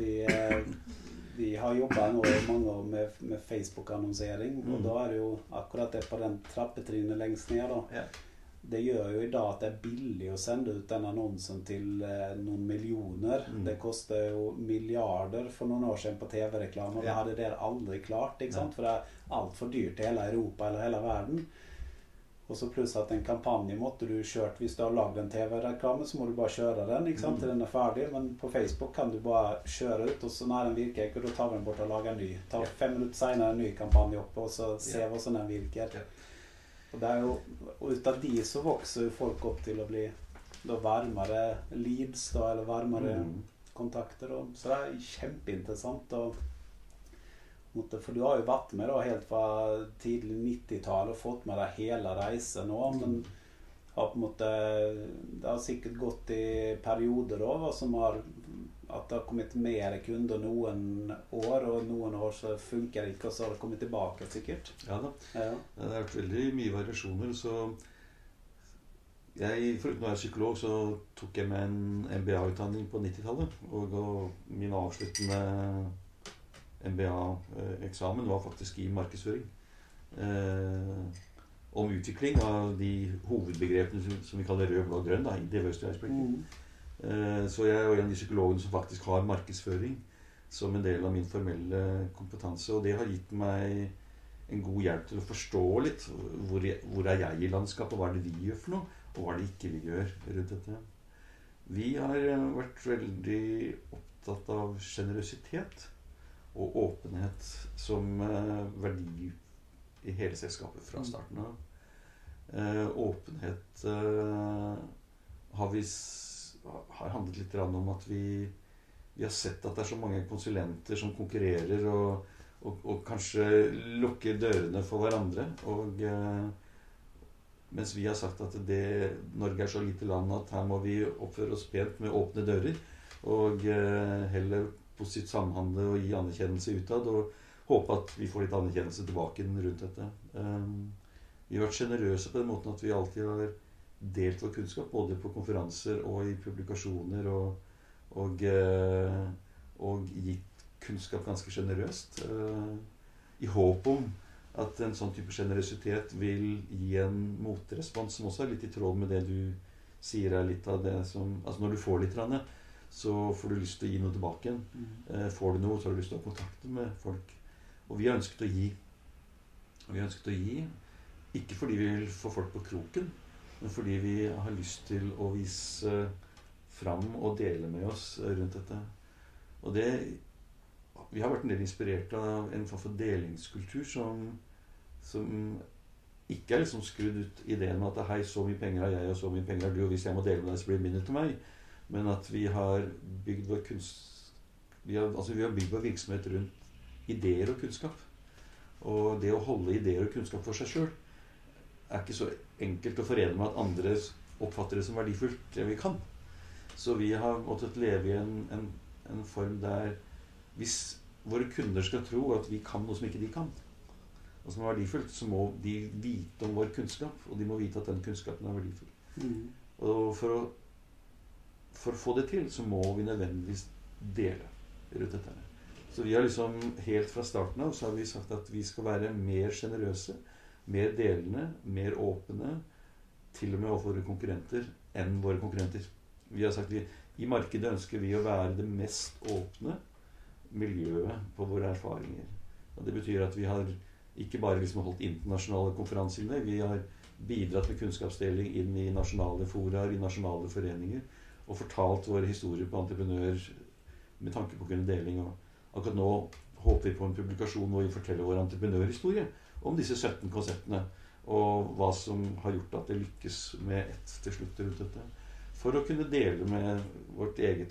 [SPEAKER 1] vi har jobbet nå i mange år med Facebook-annonsering, og da det jo akkurat det på den trappetrinnet lengst ned da. Det gjør jo i dag at det billig å sende ut den annonsen til noen millioner. Det koster jo milliarder for noen år siden på TV-reklame, og det hadde dere aldri klart, ikke sant? For det alt for dyrt i hele Europa eller hele verden. Og så pluss at en kampanje måtte du kjørt, hvis du har laget en TV-reklame, så må du bare kjøre den, ikke sant, til den ferdig. Men på Facebook kan du bare kjøre ut, og så når den virker ikke, da tar vi den bort og lager en ny. Ta 5 minutter senere en ny kampanje opp, og så ser vi hvordan den virker. Og det jo, og ut av de så vokser folk opp til å bli da varmere leads da, eller varmere kontakter. Og, så det kjempeinteressant. For du har jo vært med da, helt fra tidlig 90-tallet og fått med deg hele reisen nå, men har på en måte, det har sikkert gått i perioder da, som at det har kommet mer kunder noen år, og noen år så funker det ikke, og så har det kommet tilbake sikkert.
[SPEAKER 2] Ja da, det har vært veldig mye variasjoner, så foruten å være psykolog, så tok jeg med en MBA-utdanning på 90-tallet, og min avsluttende MBA-eksamen var faktisk i markedsføring. Om utvikling av de hovedbegrepene som vi kaller rød, blå, grønn, da, i diversity-perspektiv. Så jeg en av de psykologene som faktisk har markedsføring som en del av min formelle kompetanse, og det har gitt meg en god hjelp til å forstå litt hvor jeg i landskapet, hva det vi gjør for noe, og hva det ikke vi gjør rundt dette. Vi har vært veldig opptatt av generøsitet og åpenhet som verdi i hele selskapet fra starten av. Åpenhet har vi har handlet litt om at vi har sett at det så mange konsulenter som konkurrerer og kanskje lukker dørene for hverandre. Og mens vi har sagt at Norge så lite land at her må vi oppføre oss pent med åpne dører og heller positivt samhandle og gi anerkjennelse utad og håpe at vi får litt anerkjennelse tilbake rundt dette. Vi har vært generøse på den måten at vi alltid har delt vår kunnskap både på konferanser og i publikasjoner og gitt kunnskap ganske generøst i håp om at en sånn type generøsitet vil gi en motrespons som også litt i tråd med det du sier litt av det som altså når du får litt så får du lyst til å gi noe tilbake igjen. Får du noe, så har du lyst til å ha kontakter med folk. Og vi har ønsket å gi. Og vi har ønsket å gi ikke fordi vi vil få folk på kroken, men fordi vi har lyst til å vise fram og dele med oss rundt dette. Og vi har vært en del inspirert av en form for delingskultur som ikke liksom skrudd ut ideen med at hei, så mye penger har jeg, og så mye penger har du, og hvis jeg må dele med deg, så blir det mindre til meg. Men at vi har bygd vår vi har bygd vår virksomhet rundt ideer og kunnskap. Og det å holde ideer og kunnskap for seg selv ikke så enkelt å forene med at andre oppfatter det som verdifullt det vi kan. Så vi har måttet leve i en form der hvis våre kunder skal tro at vi kan noe som ikke de kan, og som er verdifullt, så må de vite om vår kunnskap, og de må vite at den kunnskapen er verdifull. Og for å få det til, så må vi nødvendigvis dele rundt dette. Så vi har liksom helt fra starten av så har vi sagt at vi skal være mer generøse, mer delende, mer åpne, til og med overfor våre konkurrenter enn våre konkurrenter. Vi har sagt at i markedet ønsker vi å være det mest åpne miljøet på våre erfaringer. Og det betyr at vi har ikke bare liksom holdt internasjonale konferanseinnlegg, vi har bidratt med kunnskapsdeling inn i nasjonale foraer, i nasjonale foreninger, og fortalt våre historier på entreprenør med tanke på å kunne deling. Og akkurat nå håper vi på en publikasjon hvor vi forteller vår entreprenørhistorie om disse 17 konseptene, og hva som har gjort at det lykkes med ett til slutt rundt dette. For å kunne dele med vårt eget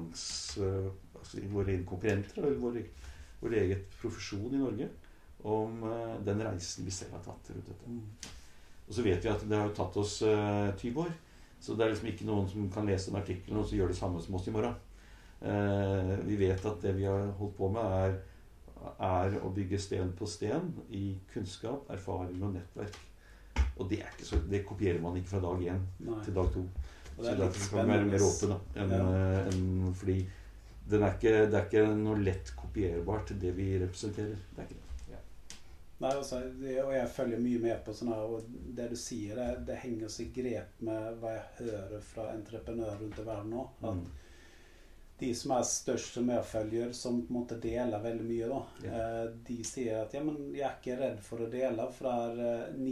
[SPEAKER 2] våre egne konkurrenter, eller vår eget profesjon i Norge, om den reisen vi selv har tatt rundt dette. Og så vet vi at det har tatt oss 20 år, så det liksom ikke noen som kan lese den artikkelen og så gjøre det samme som oss i morgen. Vi vet at det vi har holdt på med er å bygge sten på sten i kunnskap, erfaring og nettverk. Og det kopierer man ikke fra dag 1 til dag 2. Og så derfor skal vi være mer åpne fordi det er ikke noe lett kopierbart det vi representerer. Det er ikke det.
[SPEAKER 1] Nei, og jeg følger mye med på sånn her, og det du sier, det henger så grep med hva jeg hører fra entreprenører rundt i verden nå. At de som er størst som jeg følger, som på en måte deler veldig mye da, de sier at men jeg er ikke redd for å dele, for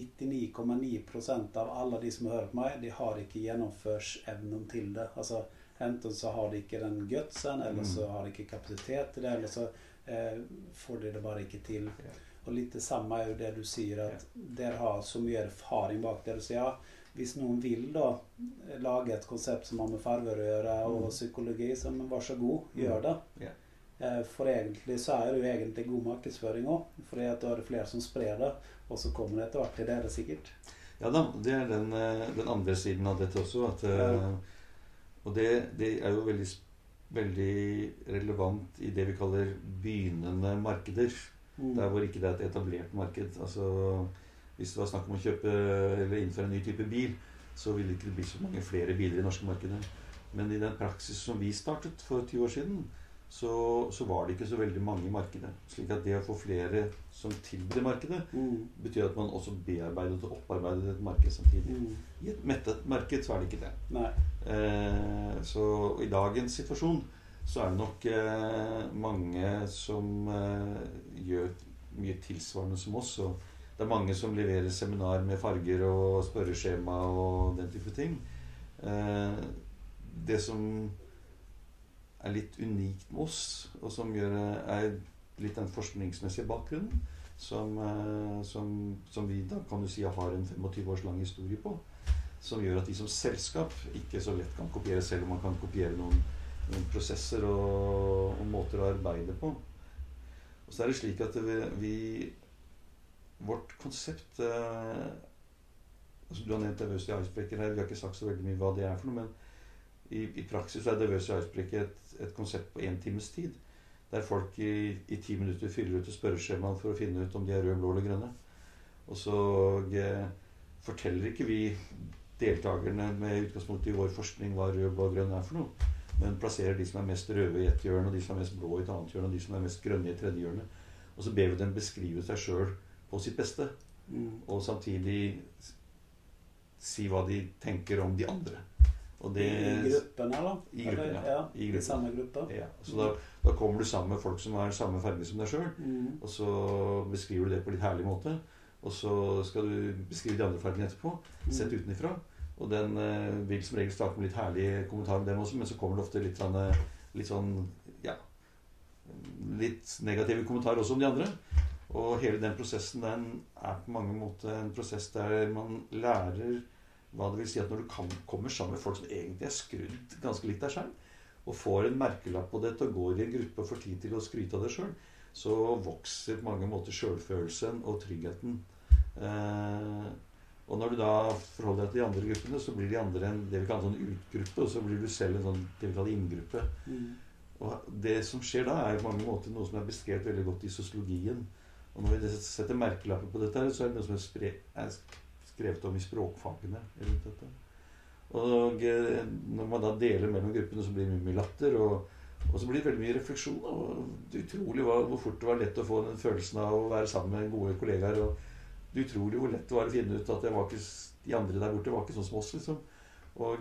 [SPEAKER 1] 99,9% av alle de som hører på meg, de har ikke gjennomførsevnen til det. Altså, enten så har de ikke den gutsen, eller så har de ikke kapasitet til det, eller så får de det bare ikke til. Og litt det samme er jo det du sier, at dere har så mye erfaring bak det du sier. Hvis noen vil da lage et konsept som har med farver å gjøre og psykologi, så vær så god, gjør det. For egentlig så er det jo egentlig god markedsføring også, for da er det flere som sprer det, og så kommer det etter hvert til dere sikkert.
[SPEAKER 2] Ja da, det er den andre siden av dette også, og det er jo veldig relevant i det vi kaller begynnende markeder. Der hvor ikke det er et etablert marked. Altså, hvis det var snakk om å kjøpe eller innføre en ny type bil, så ville det ikke bli så mange flere biler i norske markedet. Men i den praksis som vi startet for 20 år siden, så var det ikke så veldig mange i markedet. Slik at det å få flere som tilbyr markedet, betyr at man også bearbeidet og opparbeidet et marked samtidig. I et mettet marked så er det ikke det.
[SPEAKER 1] Nei.
[SPEAKER 2] Så i dagens situasjon så er det nok mange som gjør mye tilsvarende som oss, og det er mange som leverer seminar med farger og spørreskjema og den type ting. Det som er litt unikt med oss, og som er litt den forskningsmessige bakgrunnen, som vi da kan du si har en 25 års lang historie på, som gjør at de som selskap ikke så lett kan kopiere, selv om man kan kopiere noen prosesser og måter å arbeide på. Og så er det slik at vårt konsept altså du har nevnt Diversity Icebreaker her, vi har ikke sagt så veldig mye hva det er for noe, men i praksis er Diversity Icebreaker et konsept på 1 times tid, der folk i 10 minutter fyller ut et spørreskjema for å finne ut om de er røde, blå eller grønne. Og så forteller ikke vi deltakerne med utgangspunkt i vår forskning hva rød, blå og grønn er for noe, men plasserer de som er mest røde i et hjørne, og de som er mest blå i et annet hjørne, og de som er mest grønne i et tredje hjørne. Og så ber vi dem beskrive seg selv på sitt beste, og samtidig si hva de tenker om de andre. Og det,
[SPEAKER 1] I gruppen, eller?
[SPEAKER 2] I gruppen, ja. I gruppen.
[SPEAKER 1] I samme gruppe.
[SPEAKER 2] Ja. Så da kommer du sammen med folk som har samme farge som deg selv, og så beskriver du det på litt herlig måte, og så skal du beskrive de andre fargene etterpå, sett utenifra. Og den vil som regel starte med litt herlig kommentar om dem også, men så kommer det ofte litt negative kommentarer også om de andre. Og hele den prosessen, den er på mange måter en prosess der man lærer hva det vil si at når du kommer sammen med folk som egentlig er skrudd ganske likt deg selv, og får en merkelapp på dette og går i en gruppe og får tid til å skryte av det selv, så vokser på mange måter selvfølelsen og tryggheten. Og når du da forholder deg til de andre gruppene, så blir de andre det vi kaller en sånn utgruppe, og så blir du selv en sånn det vi kaller inngruppe. Og det som skjer da, er på mange måter noe som er beskrevet veldig godt i sosiologien. Og når vi setter merkelapper på dette, så er det noe som er skrevet om i språkfagene rundt dette. Og når man da deler mellom gruppene, så blir det mye latter, og så blir det veldig mye refleksjon. Og det er utrolig hvor fort det var lett å få den følelsen av å være sammen med gode kollegaer, og det er utrolig hvor lett det var å finne ut at de andre der borte var ikke sånn som oss, liksom. Og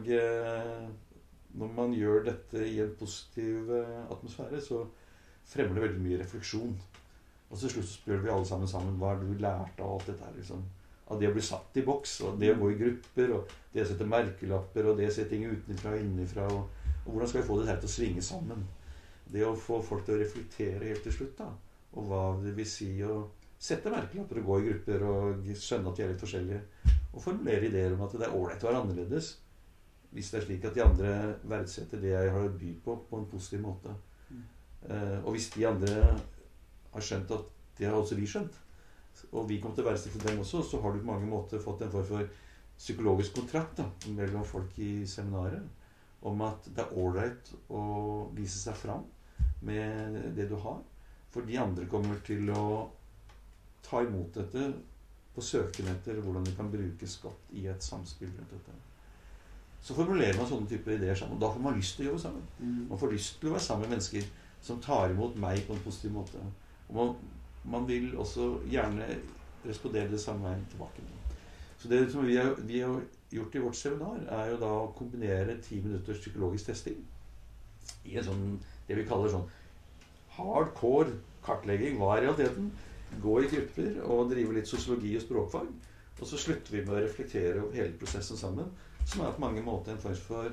[SPEAKER 2] når man gjør dette i en positiv atmosfære, så fremmer det veldig mye refleksjon. Og til slutt så spør vi alle sammen hva du lærte av alt dette her, liksom. Av det å bli satt i boks, og det å gå i grupper, og det å sette merkelapper, og det å se ting utenfra og innifra, og hvordan skal vi få det her til å svinge sammen? Det å få folk til å reflektere helt til slutt, da, og hva det vil si å sette merkelapper og gå i grupper og skjønne at de er litt forskjellige, og formulere ideer om at det er ålreit å være annerledes, hvis det er slik at de andre verdsetter det jeg har å by på en positiv måte. Og hvis de andre har skjønt at det har også vi skjønt, og vi kommer til å verdsette dem også, så har du på mange måter fått en form for psykologisk kontrakt da, mellom folk i seminaret, om at det er ålreit å vise seg fram med det du har, for de andre kommer til å ta imot dette på søken etter hvordan det kan brukes godt i et samspill rundt dette. Så formulerer man sånne typer ideer sammen, og da får man lyst til å jobbe sammen. Man får lyst til å være sammen med mennesker som tar imot meg på en positiv måte. Og man vil også gjerne respondere det samme veien tilbake. Så det som vi har gjort i vårt seminar, er jo da å kombinere 10 minutters psykologisk testing i en sånn, det vi kaller sånn hardcore kartlegging. Hva er realiteten? Gå i grupper og drive litt sosiologi og språkfag, og så slutter vi med å reflektere over hele prosessen sammen, som er på mange måter en form for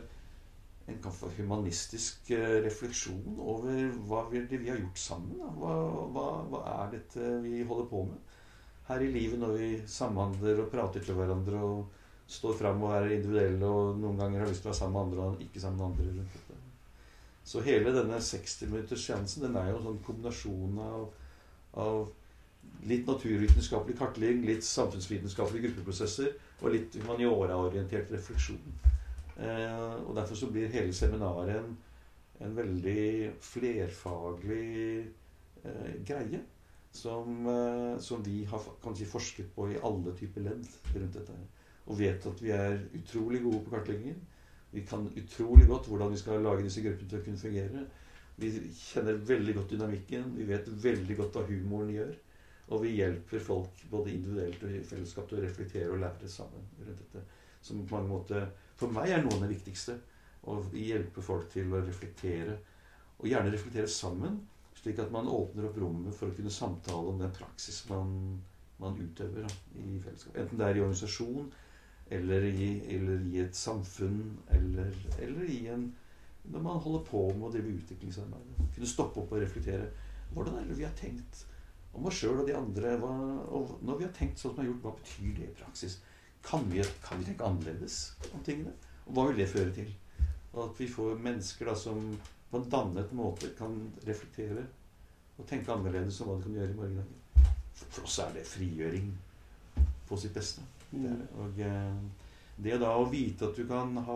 [SPEAKER 2] humanistisk refleksjon over hva vi har gjort sammen. Hva er dette vi holder på med her i livet når vi samhandler og prater til hverandre og står frem og er individuelle og noen ganger har lyst til å være sammen med andre og ikke sammen med andre rundt dette. Så hele denne 60-minutters seansen, den er jo en sånn kombinasjon av litt naturvitenskapelig kartlegging, litt samfunnsvitenskapelige gruppeprosesser og litt humaniora-orientert refleksjon. Og derfor så blir hele seminaret en veldig flerfaglig greie som vi har forsket på i alle typer ledd rundt dette. Og vet at vi er utrolig gode på kartleggingen. Vi kan utrolig godt hvordan vi skal lage disse gruppene til å kunne fungere. Vi kjenner veldig godt dynamikken. Vi vet veldig godt hva humoren gjør. Og vi hjelper folk både individuelt og i fellesskap til å reflektere og lære sammen rundt dette. Som på mange måter, for meg er noe av det viktigste. Å hjelpe folk til å reflektere. Og gjerne reflektere sammen, slik at man åpner opp rommet for å kunne samtale om den praksis man utøver i fellesskap. Enten det er i organisasjon, eller i et samfunn, eller når man holder på med å drive utviklingsarbeid. Kunne stoppe opp og reflektere. Hvordan er det vi har tenkt om oss selv og de andre? Og når vi har tenkt sånn som vi har gjort, hva betyr det i praksis? kan vi tenke annerledes om tingene? Og hva vil det føre til? Og at vi får mennesker da, som på en dannet måte kan reflektere og tenke annerledes om hva de kan gjøre i morgendagen. For oss er det frigjøring på sitt beste. Og det da å vite at du kan ha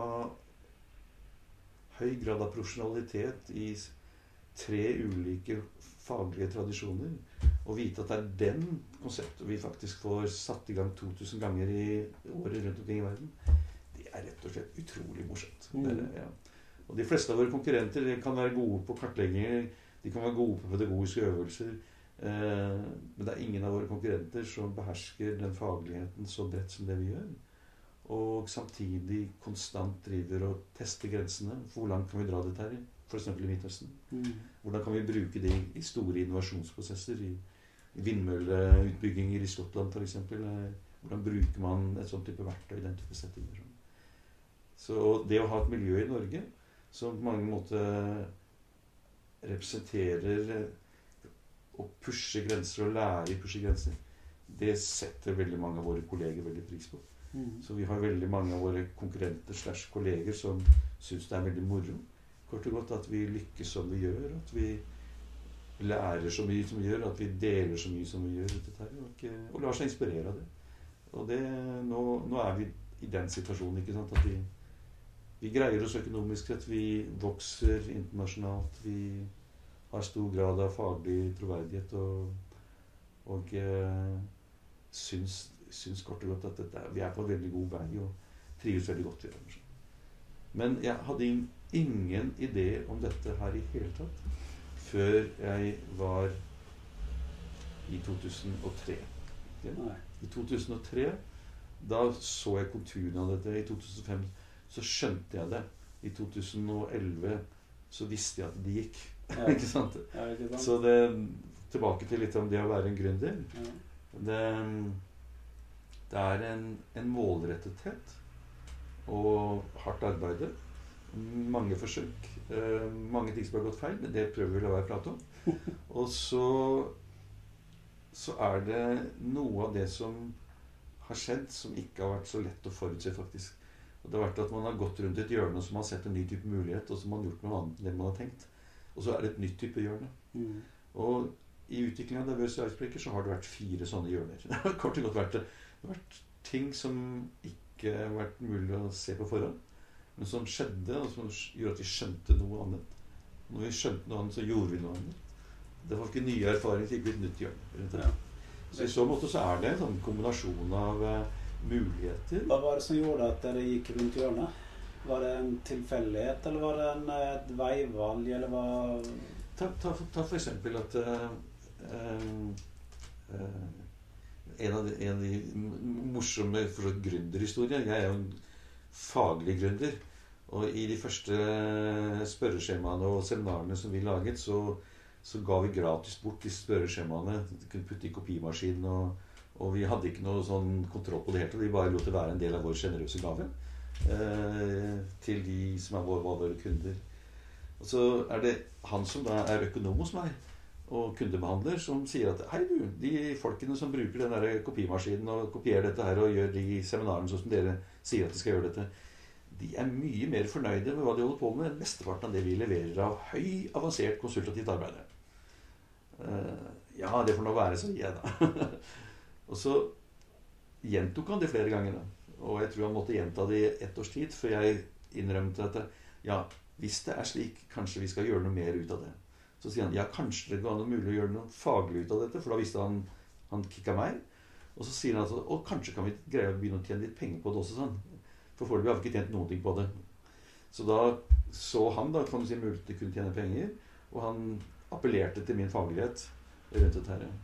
[SPEAKER 2] høy grad av profesjonalitet i 3 ulike faglige tradisjoner, og vite at det er den konseptet vi faktisk får satt i gang 2000 ganger i året rundt omkring i verden, det er rett og slett utrolig morsomt. Ja. Og de fleste av våre konkurrenter kan være gode på kartlegginger, de kan være gode på pedagogiske øvelser, men det er ingen av våre konkurrenter som behersker den fagligheten så bredt som det vi gjør, og samtidig konstant driver og tester grensene. For hvor langt kan vi dra dette her, for eksempel i Midtøsten? Hvordan kan vi bruke det i store innovasjonsprosesser, i vindmølleutbygginger i Skottland for eksempel? Hvordan bruker man et sånt type verktøy i den type settinger? Så det å ha et miljø i Norge som på mange måter representerer å pushe grenser og lære i pushe grenser, det setter veldig mange av våre kolleger veldig pris på. Så vi har veldig mange av våre konkurrenter / kolleger som synes det er veldig moro, kort og godt, at vi lykkes som vi gjør, at vi lærer så mye som vi gjør, at vi deler så mye som vi gjør, og lar seg inspirere av det. Og det, nå er vi i den situasjonen, ikke sant, at vi greier oss økonomisk sett, vi vokser internasjonalt, vi har stor grad av faglig troverdighet, og syns kort og godt at vi er på en veldig god vei og trives veldig godt i det. Men jeg hadde ingen idé om dette her i hele tatt før jeg var i 2003. I 2003, da så jeg konturene av dette. I 2005 så skjønte jeg det. I 2011 så visste jeg at det gikk. Ja. Ikke sant? Ja, ikke sant? Så tilbake til litt om det å være en gründer. Ja. Det er en målrettethet og hardt arbeide. Mange forsøk. Mange ting som har gått feil, men det prøver vi å la være prate om. Og så er det noe av det som har skjedd, som ikke har vært så lett å forutse, faktisk. Og det har vært at man har gått rundt et hjørne, og så har man sett en ny type mulighet, og så har man gjort noe annet enn det man har tenkt. Og så er det et nytt type hjørne. Og i utviklingen av Diverse Icebreaker så har det vært 4 sånne hjørner. Det har kort og godt vært ting som ikke har vært mulig å se på forhånd, men som skjedde, og som gjorde at vi skjønte noe annet. Når vi skjønte noe annet, så gjorde vi noe annet. Det var ikke nye erfaringer, det gikk et nytt hjørne. Ja. Så i så måte så er det en sånn kombinasjon av muligheter.
[SPEAKER 1] Hva var det som gjorde at dere gikk rundt hjørnet? Var det en tilfeldighet, eller var det et veivalg, eller hva?
[SPEAKER 2] Ta for eksempel at en av de morsomme gründerhistorier. Jeg er jo en faglig gründer, og i de første spørreskjemaene og seminarene som vi laget, så ga vi gratis bort disse spørreskjemaene. Du kunne putte i kopimaskinen, og vi hadde ikke noe sånn kontroll på det hele. Vi bare lot det være en del av vår generøse gave til de som var våre kunder. Og så er det han som da er økonom hos meg og kundebehandler, som sier at hei du, de folkene som bruker den der kopimaskinen og kopierer dette her og gjør de seminarene sånn som dere sier at de skal gjøre dette, de er mye mer fornøyde med hva de holder på med enn mesteparten av det vi leverer av høy, avansert konsultativt arbeid. Ja, det får nå være, så jeg da. Og så gjentok han det flere ganger da. Og jeg tror han måtte gjenta det i 1 års tid, for jeg innrømte at ja, hvis det er slik, kanskje vi skal gjøre noe mer ut av det. Så sier han, ja, kanskje det var noe mulig å gjøre noe faglig ut av dette, for da visste han kikket meg. Og så sier han altså, og kanskje kan vi greie å begynne å tjene litt penger på det også, sånn. For foreløpig har vi ikke tjent noen ting på det. Så da så han da, kan du si, mulighet til å kunne tjene penger, og han appellerte til min faglighet rundt dette her.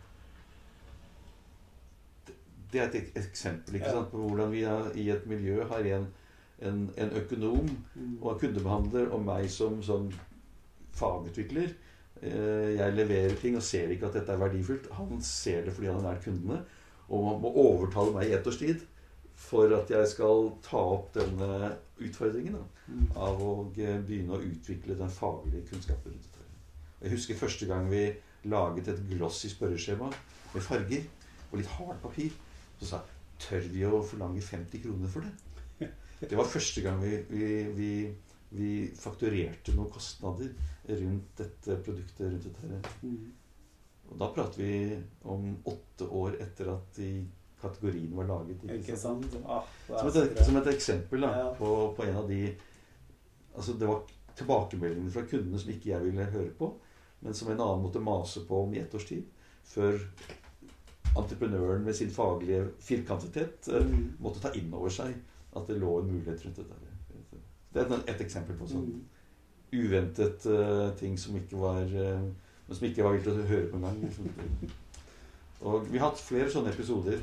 [SPEAKER 2] Det er et eksempel, ikke sant, på hvordan vi i et miljø har en økonom og en kundebehandler og meg som fagutvikler. Jeg leverer ting og ser ikke at dette er verdifullt. Han ser det fordi han er nær kundene, og han må overtale meg i 1 års tid for at jeg skal ta opp denne utfordringen av å begynne å utvikle den faglige kunnskapen. Jeg husker første gang vi laget et glossy spørreskjema med farger og litt hard papir. Så sa jeg, tør vi å forlange 50 kroner for det? Det var første gang vi fakturerte noen kostnader rundt dette produktet, rundt dette her. Og da prater vi om 8 år etter at kategorien var laget.
[SPEAKER 1] Ikke sant?
[SPEAKER 2] Som et eksempel da, på en av de... Altså det var tilbakemeldingene fra kundene som ikke jeg ville høre på, men som en annen måtte mase på om i 1 års tid, før entreprenøren med sin faglige firkantethet måtte ta inn over seg at det lå en mulighet rundt dette. Det er et eksempel på sånn uventet ting som ikke var villig til å høre på en gang. Og vi har hatt flere sånne episoder,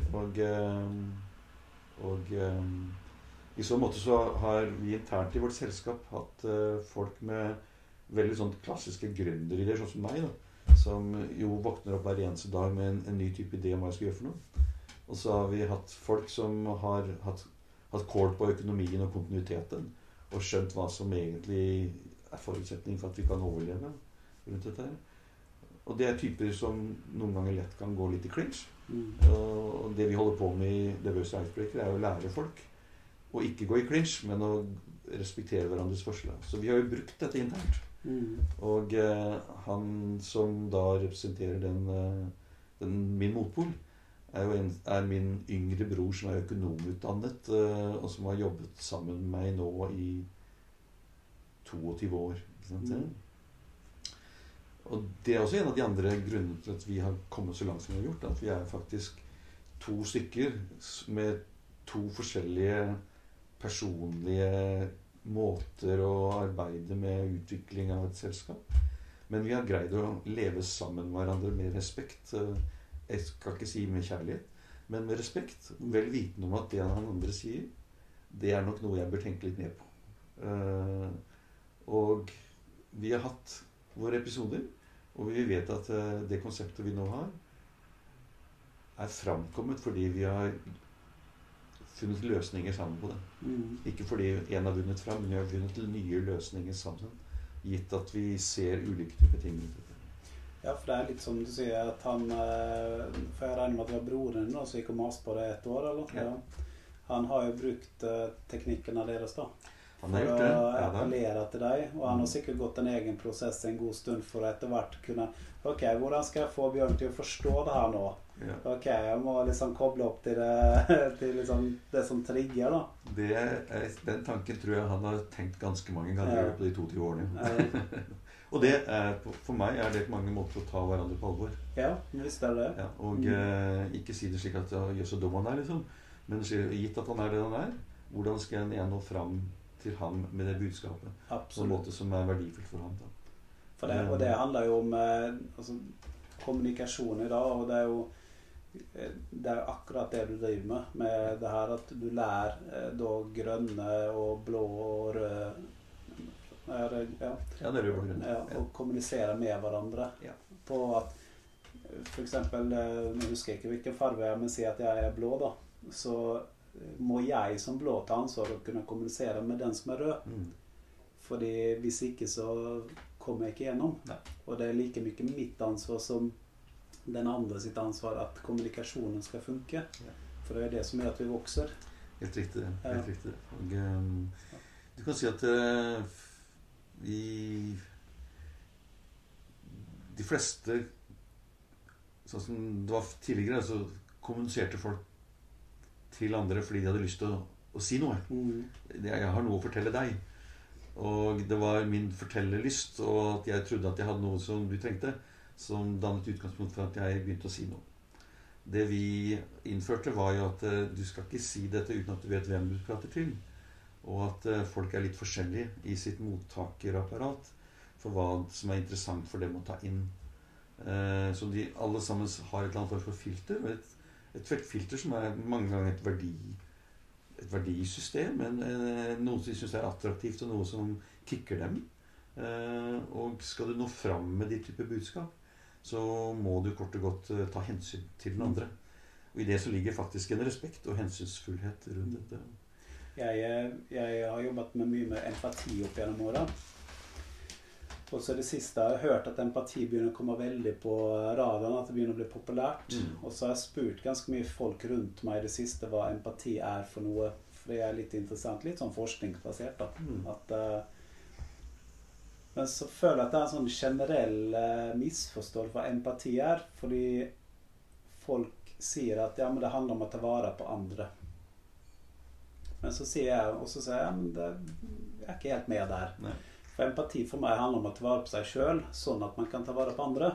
[SPEAKER 2] og i så måte så har vi internt i vårt selskap hatt folk med veldig sånn klassiske gründerideer, sånn som meg da, som jo våkner opp hver eneste dag med en ny type idé om hva jeg skal gjøre for noe. Og så har vi hatt folk som har hatt kål på økonomien og kontinuiteten, og skjønt hva som egentlig er forutsetning for at vi kan overleve rundt dette her. Og det er typer som noen ganger lett kan gå litt i clinch. Og det vi holder på med i Diverse Icebreaker er å lære folk å ikke gå i clinch, men å respektere hverandres forslag. Så vi har jo brukt dette internt. Og han som da representerer min motpol er min yngre bror som er økonomutdannet og som har jobbet sammen med meg nå i 22 år. Ikke sant? Og det er også en av de andre grunnene til at vi har kommet så langt som vi har gjort, at vi er faktisk 2 stykker med 2 forskjellige personlige måter å arbeide med utvikling av et selskap. Men vi har greid å leve sammen med hverandre med respekt. Jeg skal ikke si med kjærlighet, men med respekt. Vel vitende om at det han andre sier, det er nok noe jeg bør tenke litt mer på. Og vi har hatt våre episoder, og vi vet at det konseptet vi nå har, er framkommet fordi vi har funnet løsninger sammen på det. Ikke fordi en har vunnet frem, men vi har vunnet nye løsninger sammen, gitt at vi ser ulike typer ting.
[SPEAKER 1] Ja, for det er litt som du sier, at han, for jeg regner med at det var broren din som gikk og mas på det 1 år, eller? Ja. Han har jo brukt teknikken av deres da.
[SPEAKER 2] Han har gjort det.
[SPEAKER 1] For å appellere til deg, og han har sikkert gått en egen prosess en god stund for å etter hvert kunne, ok, hvordan skal jeg få Bjørn til å forstå det her nå? Ja. Ok, jeg må liksom koble opp til liksom det som trigger da.
[SPEAKER 2] Den tanken tror jeg han har tenkt ganske mange ganger på de 22 årene. Og det for meg er det på mange måter å ta hverandre på alvor.
[SPEAKER 1] Ja, visst er det.
[SPEAKER 2] Ja, og ikke si det slik at jeg er så dum han er, liksom. Men gitt at han er det han er, hvordan skal jeg nå fram til ham med det budskapet? Absolutt. På en måte som er verdifullt for ham da.
[SPEAKER 1] Og det handler jo om altså, kommunikasjon i dag, og det er akkurat det du driver med det her at du lærer da grønne og blå og røde
[SPEAKER 2] det er rød og grønn.
[SPEAKER 1] Og kommunisere med hverandre på at for eksempel, nå husker jeg ikke hvilken farve jeg, men si at jeg er blå da, så må jeg som blå ta ansvar og kunne kommunisere med den som er rød. Fordi hvis ikke så kommer jeg ikke gjennom. Og det er like mye mitt ansvar som den andre sitt ansvar at kommunikasjonen skal funke. For det er det som gjør at vi vokser.
[SPEAKER 2] Helt riktig. Helt riktig. Og du kan si at de fleste, sånn som det var tidligere, så kommuniserte folk til andre fordi de hadde lyst til å si noe. Jeg har noe å fortelle deg. Og det var min fortellerlyst, og at jeg trodde at jeg hadde noe som du trengte, som dannet utgangspunkt for at jeg begynte å si noe. Det vi innførte var jo at du skal ikke si dette uten at du vet hvem du prater til. Og at folk er litt forskjellige i sitt mottakerapparat for hva som er interessant for dem å ta inn. Så de alle sammen har et eller annet for filter, et filter som er mange ganger et verdisystem, men noe som de synes er attraktivt og noe som kicker dem. Og skal du nå fram med de typer budskap, så må du kort og godt ta hensyn til den andre. Og i det så ligger faktisk en respekt og hensynsfullhet rundt dette.
[SPEAKER 1] Jeg har jobbet mye med empati opp gjennom året. Og så det siste, jeg har hørt at empati begynner å komme veldig på radaren, at det begynner å bli populært. Og så har jeg spurt ganske mye folk rundt meg i det siste hva empati for noe, for det litt interessant, litt sånn forskningsbasert da. Men så føler jeg at det en sånn generell misforståelse hva empati fordi folk sier at ja, men det handler om å ta vare på andre. Men så sier jeg, og så sier jeg, ja, men jeg ikke helt med der. Nei. For empati for meg handler om å ta vare på seg selv, sånn at man kan ta vare på andre.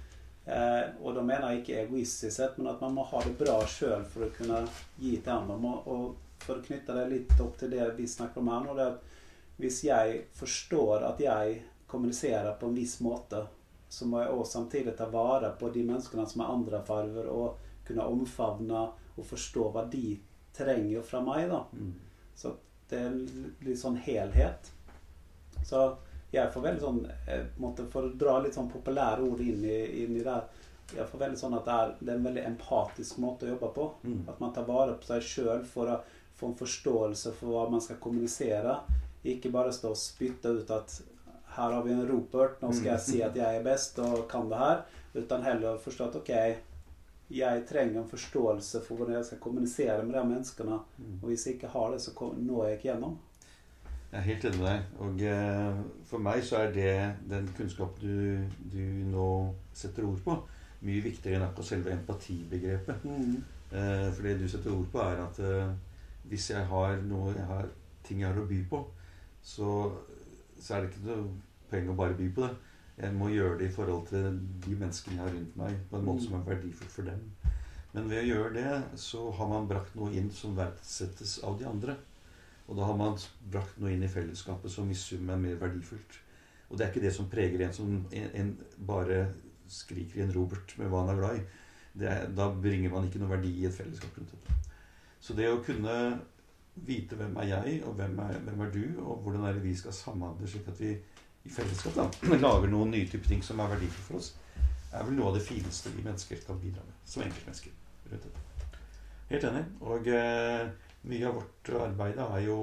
[SPEAKER 1] Og da mener jeg ikke egoistisk sett, men at man må ha det bra selv for å kunne gi til andre. Og for å knytte det litt opp til det vi snakker om her nå, det at hvis jeg forstår at jeg kommuniserer på en viss måte, så må jeg også samtidig ta vare på de menneskene som andre farver, og kunne omfavne og forstå hva de trenger fra meg da. Så det litt sånn helhet. Så jeg får veldig sånn, for å dra litt sånn populære ord inn i det, jeg får veldig sånn at det en veldig empatisk måte å jobbe på. At man tar vare på seg selv for å få en forståelse for hva man skal kommunisere. Ikke bare stå og spytte ut at her har vi en Robert, nå skal jeg si at jeg best og kan det her. Utan heller forstå at ok, jeg trenger en forståelse for hvordan jeg skal kommunisere med de menneskene. Og hvis jeg ikke har det, så når jeg ikke gjennom.
[SPEAKER 2] Jeg er helt enig med deg. Og for meg så det den kunnskap du nå setter ord på, mye viktigere enn akkurat selve empatibegrepet. For det du setter ord på at hvis jeg har ting jeg har å by på, så det ikke noe poeng å bare by på det. Jeg må gjøre det i forhold til de menneskene jeg har rundt meg, på en måte som verdifullt for dem. Men ved å gjøre det, så har man brakt noe inn som verdsettes av de andre. Og da har man brakt noe inn i fellesskapet som i sum mer verdifullt. Og det ikke det som preger en som bare skriker i en Robert med hva han glad i. Da bringer man ikke noe verdi i et fellesskap rundt dette. Så det å kunne vite hvem jeg, og hvem du, og hvordan det vi skal samhandle, slik at vi i fellesskap lager noen nye typer ting som verdifulle for oss, vel noe av det fineste vi mennesker kan bidra med, som enkeltmennesker rundt dette. Helt enig. Og mye av vårt arbeid jo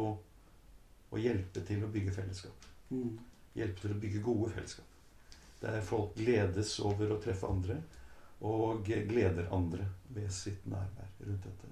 [SPEAKER 2] å hjelpe til å bygge fellesskap. Hjelpe til å bygge gode fellesskap. Der folk gledes over å treffe andre, og gleder andre ved sitt nærvær rundt dette.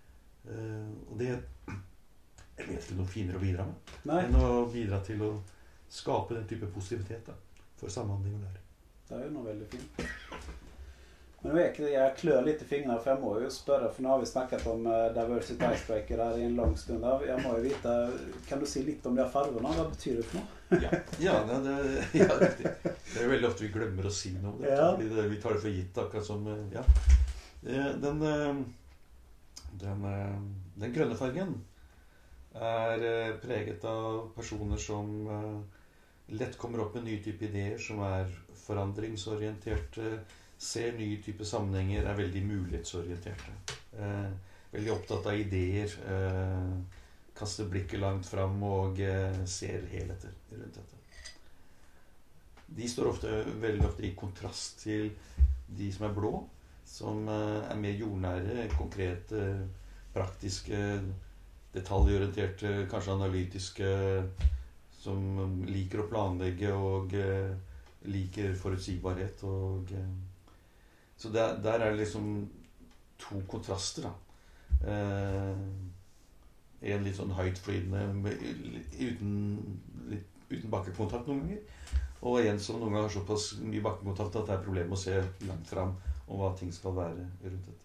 [SPEAKER 2] Og det jeg vet ikke noe finere å bidra med enn å bidra til å skape den type positivitet for samhandling og læring.
[SPEAKER 1] Det jo noe veldig fint. Men jeg klør litt i fingrene, for jeg må jo spørre, for nå har vi snakket om Diversity Icebreaker her i en lang stund. Jeg må jo vite, kan du si litt om de farvene? Hva betyr det for noe?
[SPEAKER 2] Det riktig. Det jo veldig ofte vi glemmer å si noe om det. Fordi vi tar det for gitt, akkurat som den grønne fargen preget av personer som lett kommer opp med nye type ideer, som forandringsorienterte, ser nye type sammenhenger, veldig mulighetsorienterte. Veldig opptatt av ideer, kaster blikket langt fram og ser helheter rundt dette. De står veldig ofte i kontrast til de som blå, som mer jordnære, konkrete, praktiske, detaljorienterte, kanskje analytiske, som liker å planlegge og liker forutsigbarhet. Så der det liksom to kontraster. En litt sånn høytflydende, uten bakkekontakt noen ganger, og en som noen ganger har såpass mye bakkekontakt at det problem å se langt fram om hva ting skal være rundt dette.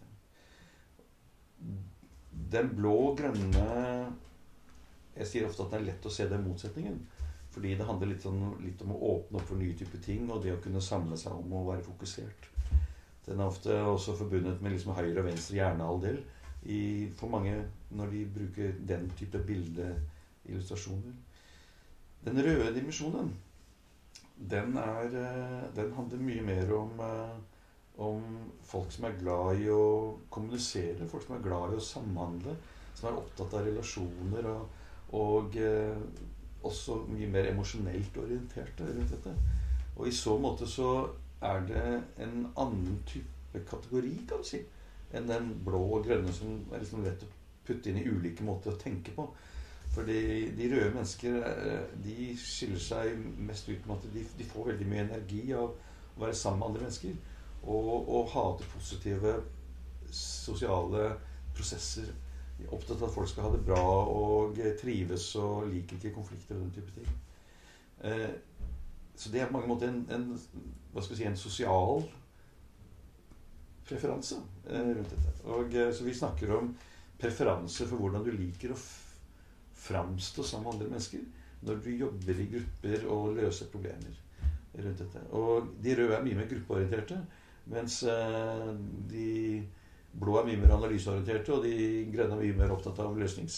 [SPEAKER 2] Den blå-grønne, jeg sier ofte at det lett å se den motsetningen, fordi det handler litt om å åpne opp for nye typer ting, og det å kunne samle seg om å være fokusert. Den ofte også forbundet med liksom høyre og venstre hjernehalvdel for mange når de bruker den type bildeillustrasjoner. Den røde dimensjonen, den handler mye mer om folk som glad i å kommunisere, folk som glad i å samhandle, som opptatt av relasjoner og også mye mer emosjonelt orienterte rundt dette. Og i så måte så det en annen type kategori, kan du si, enn den blå og grønne som liksom lett å putte inn i ulike måter å tenke på. Fordi de røde mennesker de skiller seg mest ut med at de får veldig mye energi av å være sammen med andre mennesker. Og hate positive sosiale prosesser. De er opptatt av at folk skal ha det bra og trives og liker ikke konflikter og den type ting. Så det er på mange måter en sosial preferanse rundt dette. Så vi snakker om preferanse for hvordan du liker å framstå sammen med andre mennesker når du jobber i grupper og løser problemer rundt dette. Og de røde er mye mer gruppeorienterte, mens de blå er mye mer analyseorienterte, og de grønne er mye mer opptatt av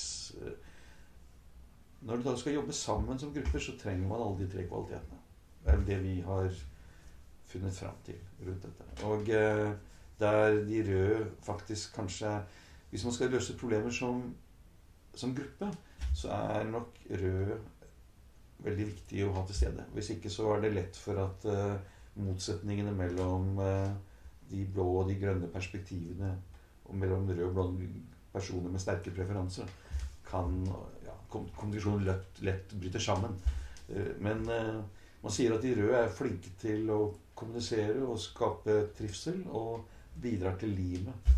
[SPEAKER 2] Når du da skal jobbe sammen som grupper, så trenger man alle de tre kvalitetene. Det er det vi har funnet fram til rundt dette. Og der de røde faktisk kanskje, hvis man skal løse problemer som gruppe, så er nok rød veldig viktig å ha til stede. Hvis ikke så er det lett for at motsetningene mellom de blå og de grønne perspektivene, og mellom røde og blå personer med sterke preferanser, kan kommunikasjonen lett bryte sammen. Men man sier at de røde er flinke til å kommunisere og skape trivsel, og bidrar til limet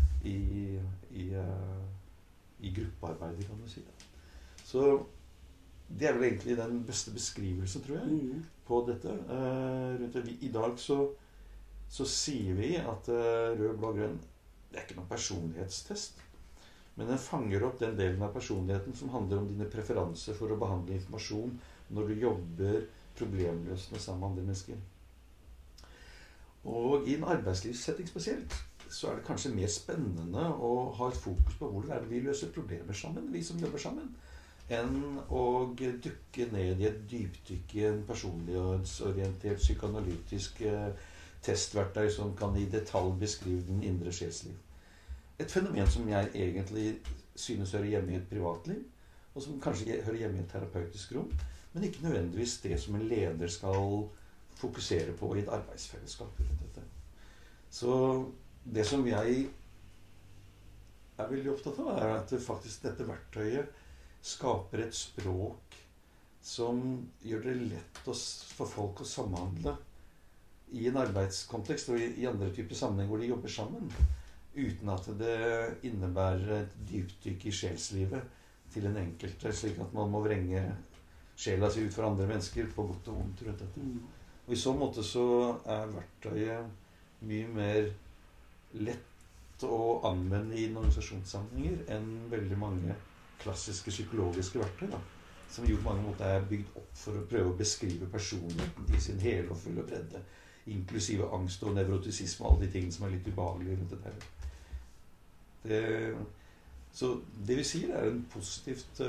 [SPEAKER 2] i gruppearbeidet, kan du si. Så det er vel egentlig den beste beskrivelsen, tror jeg, på dette. I dag så sier vi at rød, blå, grønn, det er ikke noen personlighetstest, men den fanger opp den delen av personligheten som handler om dine preferanser for å behandle informasjon når du jobber problemløsende sammen med andre mennesker. Og i en arbeidslivssetting spesielt, så er det kanskje mer spennende å ha et fokus på hvordan er det vi løser problemer sammen, vi som jobber sammen, enn å dukke ned i et dypdykk i en personlighetsorientert, psykoanalytisk testverktøy som kan i detalj beskrive den indre sjelsliv. Et fenomen som jeg egentlig synes hører hjemme i et privatliv, og som kanskje hører hjemme i et terapeutisk rom, men ikke nødvendigvis det som en leder skal fokusere på i et arbeidsfellesskap. Så det som jeg er veldig opptatt av, er at faktisk dette verktøyet skaper et språk som gjør det lett for folk å samhandle i en arbeidskontekst og i andre typer sammenheng hvor de jobber sammen, uten at det innebærer et dypdykk i sjelslivet til en enkelte, slik at man må vrenge sjela si ut for andre mennesker på godt og vondt rundt dette. Og i så måte så er verktøyet mye mer lett å anvende i en organisasjonssammenhenger enn veldig mange klassiske psykologiske verktøy, som jo på mange måter er bygd opp for å prøve å beskrive personligheten i sin hele og fulle bredde, inklusive angst og nevrotisisme og alle de tingene som er litt ubehagelige rundt dette her. Så det vi sier er en positivt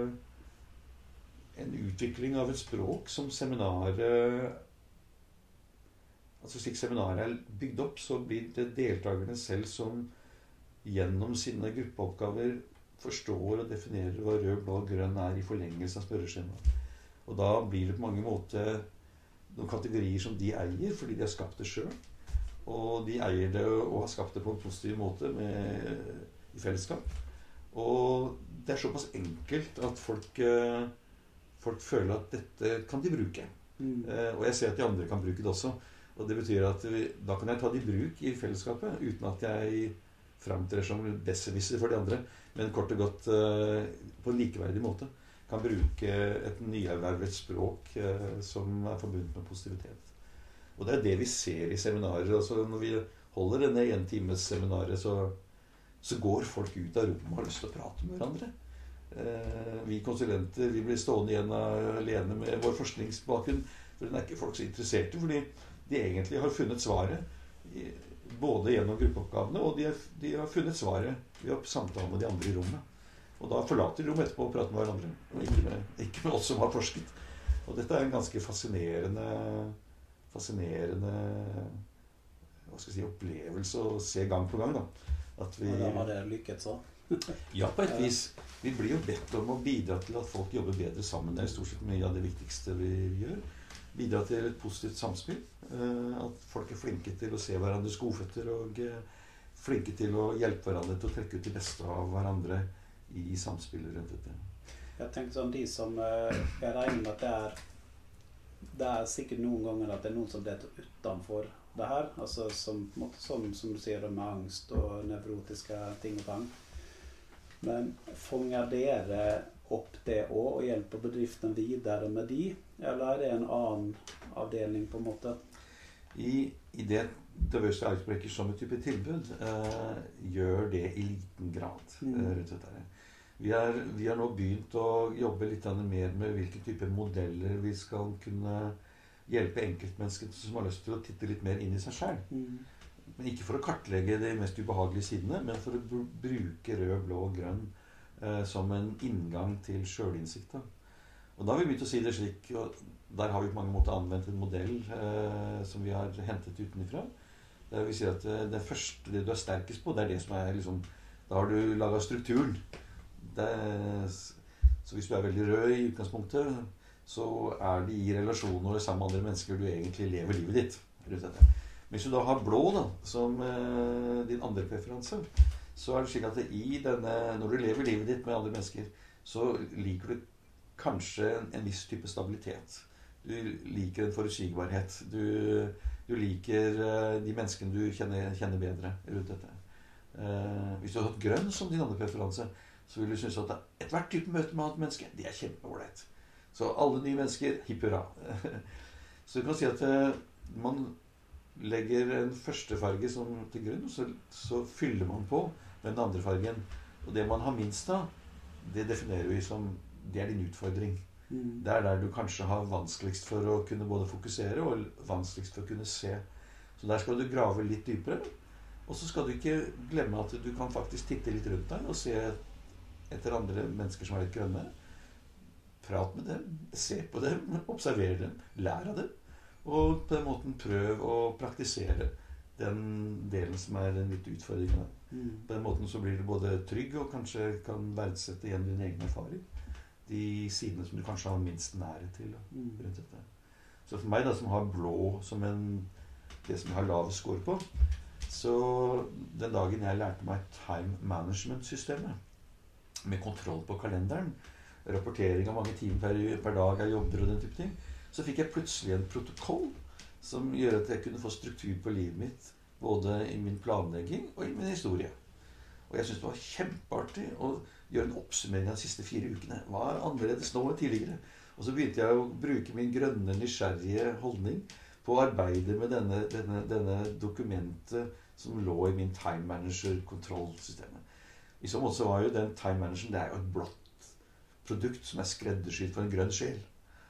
[SPEAKER 2] en utvikling av et språk som seminaret, altså slik seminaret er bygd opp, så blir det deltakerne selv som gjennom sine gruppeoppgaver forstår og definerer hva rød, blå og grønn er i forlengelse av spørreskjemaet. Og da blir det på mange måter noen kategorier som de eier, fordi de har skapt det selv. Og de eier det og har skapt det på en positiv måte i fellesskap. Og det er såpass enkelt at folk føler at dette kan de bruke. Og jeg ser at de andre kan bruke det også. Og det betyr at da kan jeg ta det i bruk i fellesskapet, uten at jeg framtrer som besserwisser for de andre, men kort og godt på en likeverdig måte kan bruke et nyervervet språk som er forbundet med positivitet. Og det er det vi ser i seminarer. Altså når vi holder denne 1 times seminaret, så går folk ut av rommet og har lyst til å prate med hverandre. Vi konsulenter, vi blir stående igjen alene med vår forskningsbakgrunn, for den er ikke folk så interesserte, fordi de egentlig har funnet svaret både gjennom gruppeoppgavene, og de har funnet svaret ved å samtale med de andre i rommet. Og da forlater de rommet etterpå og prater med hverandre, og ikke med oss som har forsket. Og dette er en ganske fascinerende hva skal jeg si, opplevelse å se gang på gang. At vi,
[SPEAKER 1] og da har det lykkes så?
[SPEAKER 2] Ja, på et vis. Vi blir jo bedt om å bidra til at folk jobber bedre sammen. Det er stort sett mye av det viktigste vi gjør. Bidra til et positivt samspill. At folk er flinke til å se hverandres godføtter og flinke til å hjelpe hverandre til å trekke ut det beste av hverandre i samspillet rundt dette.
[SPEAKER 1] Jeg tenker sånn, de som jeg regner med at det sikkert noen ganger at det noen som detter utenfor det her, altså som, på en måte, som du sier, med angst og nevrotiske ting og tang. Men fanger dere opp det også, og hjelper bedriften videre med de, eller er det en annen avdeling på en måte?
[SPEAKER 2] I det Diversity Icebreaker som et type tilbud gjør det i liten grad. Rett og slett. Vi har nå begynt å jobbe litt mer med hvilke typer modeller vi skal kunne hjelpe enkeltmennesker som har lyst til å titte litt mer inn i seg selv. Men ikke for å kartlegge de mest ubehagelige sidene, men for å bruke rød, blå og grønn som en inngang til selvinnsikt. Og da har vi begynt å si det slik, og der har vi på mange måter anvendt en modell som vi har hentet utenfra. Der vi sier at det første, det du er sterkest på, det er det som er liksom, da har du laget strukturen. Så hvis du er veldig rød i utgangspunktet, så er det i relasjoner sammen med andre mennesker du egentlig lever livet ditt. Hvis du da har blå da, som din andre preferanse, så er det slik at når du lever livet ditt med andre mennesker, så liker du kanskje en viss type stabilitet. Du liker en forutsigbarhet. Du liker de menneskene du kjenner bedre rundt dette. Hvis du har hatt grønn som din andre preferanse, så vil du synes at ethvert type møte med annet menneske, det er kjempeålreit. Så alle nye mennesker, hipp hurra. Så du kan si at man legger en første farge til grunn, så fyller man på den andre fargen. Og det man har minst av, det definerer vi som, det er din utfordring. Det er der du kanskje har vanskeligst for å kunne både fokusere og vanskeligst for å kunne se. Så der skal du grave litt dypere. Og så skal du ikke glemme at du kan faktisk titte litt rundt deg og se etter andre mennesker som er litt grønne. Prat med dem, se på dem, observer dem, lær av dem. Og på den måten prøv å praktisere den delen som er den litt utfordringen. På den måten så blir du både trygg og kanskje kan verdsette igjen din egen erfaring. De sidene som du kanskje har minst nære til rundt dette. Så for meg da, som har blå som det som jeg har lav score på, så den dagen jeg lærte meg time management-systemet, med kontroll på kalenderen, rapportering av mange timer per dag jeg jobber og den type ting, så fikk jeg plutselig en protokoll som gjør at jeg kunne få struktur på livet mitt, både i min planlegging og i min historie. Og jeg synes det var kjempeartig å gjøre en oppsummering av de siste 4 ukene. Hva er annerledes nå enn tidligere? Og så begynte jeg å bruke min grønne, nysgjerrige holdning på å arbeide med denne dokumentet som lå i min time manager-kontrollsystemet. I så måte så var jo den time manageren, det er jo et blått produkt som er skreddersydd for en grønn sjel.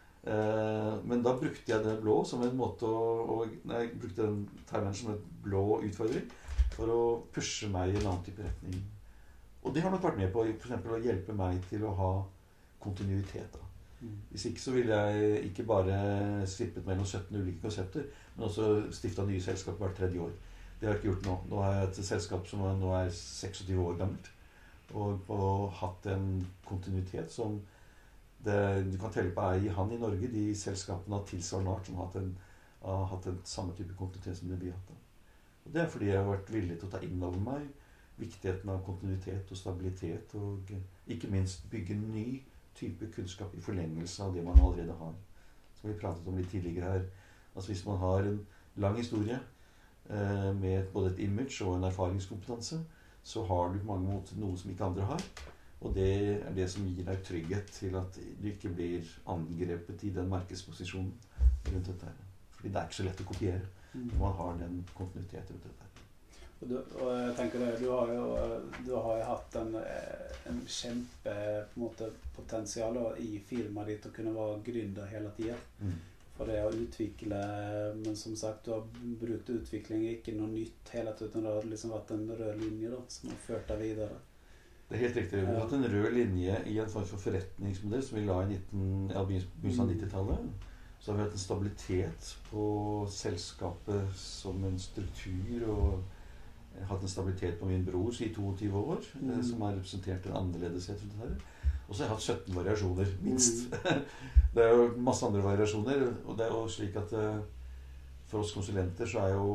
[SPEAKER 2] Men da brukte jeg den blå som en måte jeg brukte den time manageren som en blå utfordring for å pushe meg i en annen type retning. Og det har nok vært med på for eksempel å hjelpe meg til å ha kontinuitet da. Hvis ikke så ville jeg ikke bare slippet mellom 17 ulike konsepter, men også stiftet nye selskap hvert 3. år. Det har jeg ikke gjort nå. Nå har jeg et selskap som nå er 26 år gammelt, og hatt en kontinuitet som du kan telle på ei hand i Norge, de selskapene av tilsvarende art som har hatt en samme type kontinuitet som det vi har hatt. Og det er fordi jeg har vært villig til å ta inn over meg viktigheten av kontinuitet og stabilitet, og ikke minst bygge ny type kunnskap i forlengelse av det man allerede har. Som vi pratet om litt tidligere her. Altså hvis man har en lang historie med både et image og en erfaringskompetanse, så har du på mange måter noe som ikke andre har. Og det er det som gir deg trygghet til at du ikke blir angrepet i den markedsposisjonen rundt dette. Fordi det er ikke så lett å kopiere når man har den kontinuiteten rundt dette.
[SPEAKER 1] Og jeg tenker det, du har jo hatt en kjempe på en måte, potensial i firmaet ditt å kunne være gründer hele tiden. For det å utvikle, men som sagt, du har brukt utvikling, ikke noe nytt hele tiden. Det har liksom vært en rød linje da, som har ført deg videre.
[SPEAKER 2] Det er helt riktig. Vi har hatt en rød linje i en form for forretningsmodell som vi la i begynnelsen av 90-tallet. Så har vi hatt en stabilitet på selskapet som en struktur, og hatt en stabilitet på min bror i 22 år, som har representert en annerledeshet rundt dette. Og så har jeg hatt 17 variasjoner, minst. Det er jo masse andre variasjoner, og det er jo slik at for oss konsulenter så er jo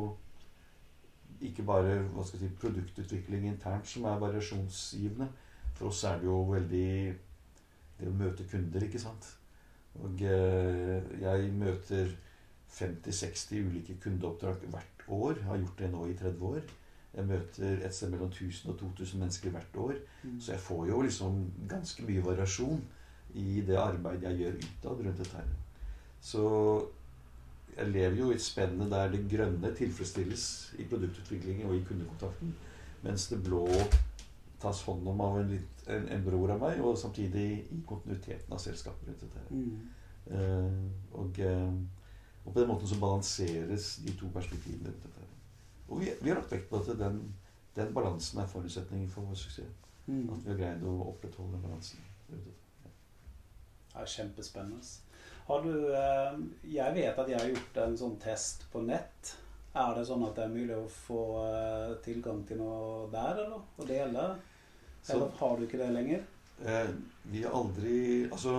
[SPEAKER 2] ikke bare produktutvikling internt som er variasjonsgivende. For oss er det jo veldig det å møte kunder, ikke sant? Og jeg møter 50-60 ulike kundeoppdrag hvert år. Jeg har gjort det nå i 30 år. Jeg møter et sted mellom 1000 og 2000 mennesker hvert år. Så jeg får jo liksom ganske mye variasjon i det arbeidet jeg gjør utad rundt dette her. Så jeg lever jo i et spennende der det grønne tilfredsstilles i produktutviklingen og i kundekontakten, mens det blå tas hånd om av en bror av meg, og samtidig i kontinuiteten av selskapet rundt dette her. Og på den måten så balanseres de to perspektivene rundt dette her. Og vi har lagt vekt på at den balansen er forutsetningen for vår suksess. At vi har greid å opprettholde den balansen.
[SPEAKER 1] Det er kjempespennende. Har du, jeg vet at jeg har gjort en sånn test på nett. Er det sånn at det er mulig å få tilgang til noe der, eller? Og dele? Eller har du ikke det lenger?
[SPEAKER 2] Vi har aldri, altså,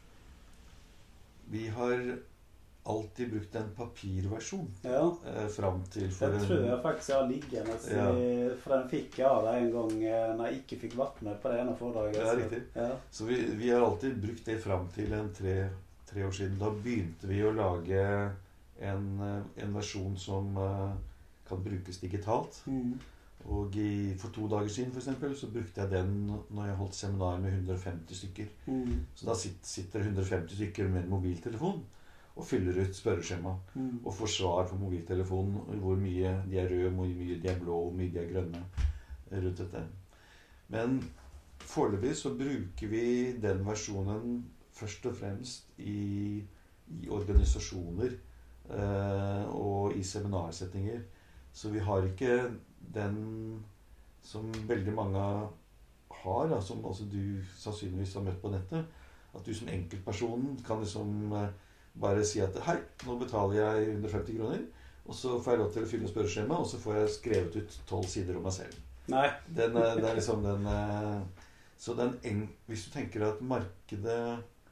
[SPEAKER 2] vi har alltid brukt en papirversjon frem til for
[SPEAKER 1] det tror jeg faktisk jeg har liggende, for den fikk jeg av deg en gang når jeg ikke fikk vært med på det ene foredraget.
[SPEAKER 2] Ja, riktig. Så vi har alltid brukt det frem til en tre år siden. Da begynte vi å lage en versjon som kan brukes digitalt. Og for 2 dager siden for eksempel, så brukte jeg den når jeg holdt seminar med 150 stykker. Så da sitter 150 stykker med en mobiltelefon og fyller ut spørreskjema og får svar på mobiltelefonen hvor mye de er røde, hvor mye de er blå, hvor mye de er grønne rundt dette. Men foreløpig så bruker vi den versjonen først og fremst i organisasjoner og i seminarsettinger. Så vi har ikke den som veldig mange har, da, som altså du sannsynligvis har møtt på nettet, at du som enkeltperson kan liksom bare si at hei, nå betaler jeg 150 kroner, og så får jeg lov til å fylle spørreskjema, og så får jeg skrevet ut 12 sider om meg selv.
[SPEAKER 1] Nei.
[SPEAKER 2] Det er liksom den så hvis du tenker at markedet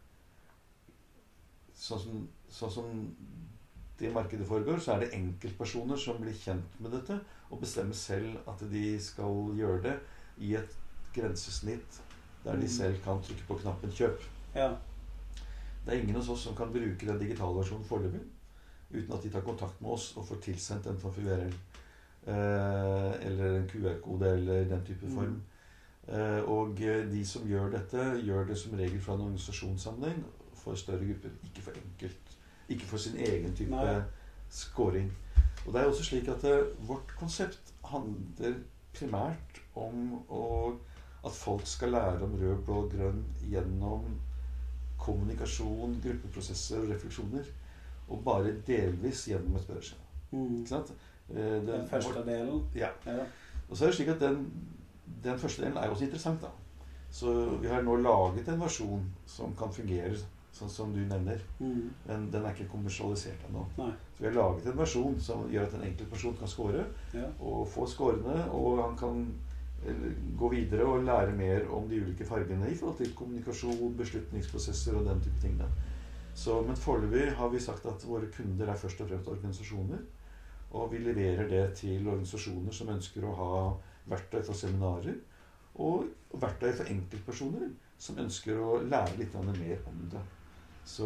[SPEAKER 2] sånn som det markedet foregår, så er det enkeltpersoner som blir kjent med dette og bestemmer selv at de skal gjøre det i et grensesnitt der de selv kan trykke på knappen kjøp.
[SPEAKER 1] Ja.
[SPEAKER 2] Det er ingen hos oss som kan bruke den digitale versjonen foreløpig uten at de tar kontakt med oss og får tilsendt en form for URL eller en QR-kode eller den type form. Og de som gjør dette, gjør det som regel fra en organisasjonssammenheng for større grupper, ikke for enkelt. Ikke for sin egen type scoring. Og det er også slik at vårt konsept handler primært om at folk skal lære om rød, blå, grønn gjennom kommunikasjon, gruppeprosesser og refleksjoner. Og bare delvis gjennom et spørreskjema. Ikke sant?
[SPEAKER 1] Den første delen.
[SPEAKER 2] Ja. Og så er det slik at den første delen er også interessant da. Så vi har nå laget en versjon som kan fungere sånn som du nevner. Men den er ikke kommersialisert ennå. Så vi har laget en versjon som gjør at en enkelt person kan score, og få scorene, og han kan gå videre og lære mer om de ulike fargene i forhold til kommunikasjon, beslutningsprosesser og den type ting. Men foreløpig har vi sagt at våre kunder er først og fremst organisasjoner, og vi leverer det til organisasjoner som ønsker å ha verktøy for seminarer, og verktøy for enkeltpersoner som ønsker å lære litt mer om det. Så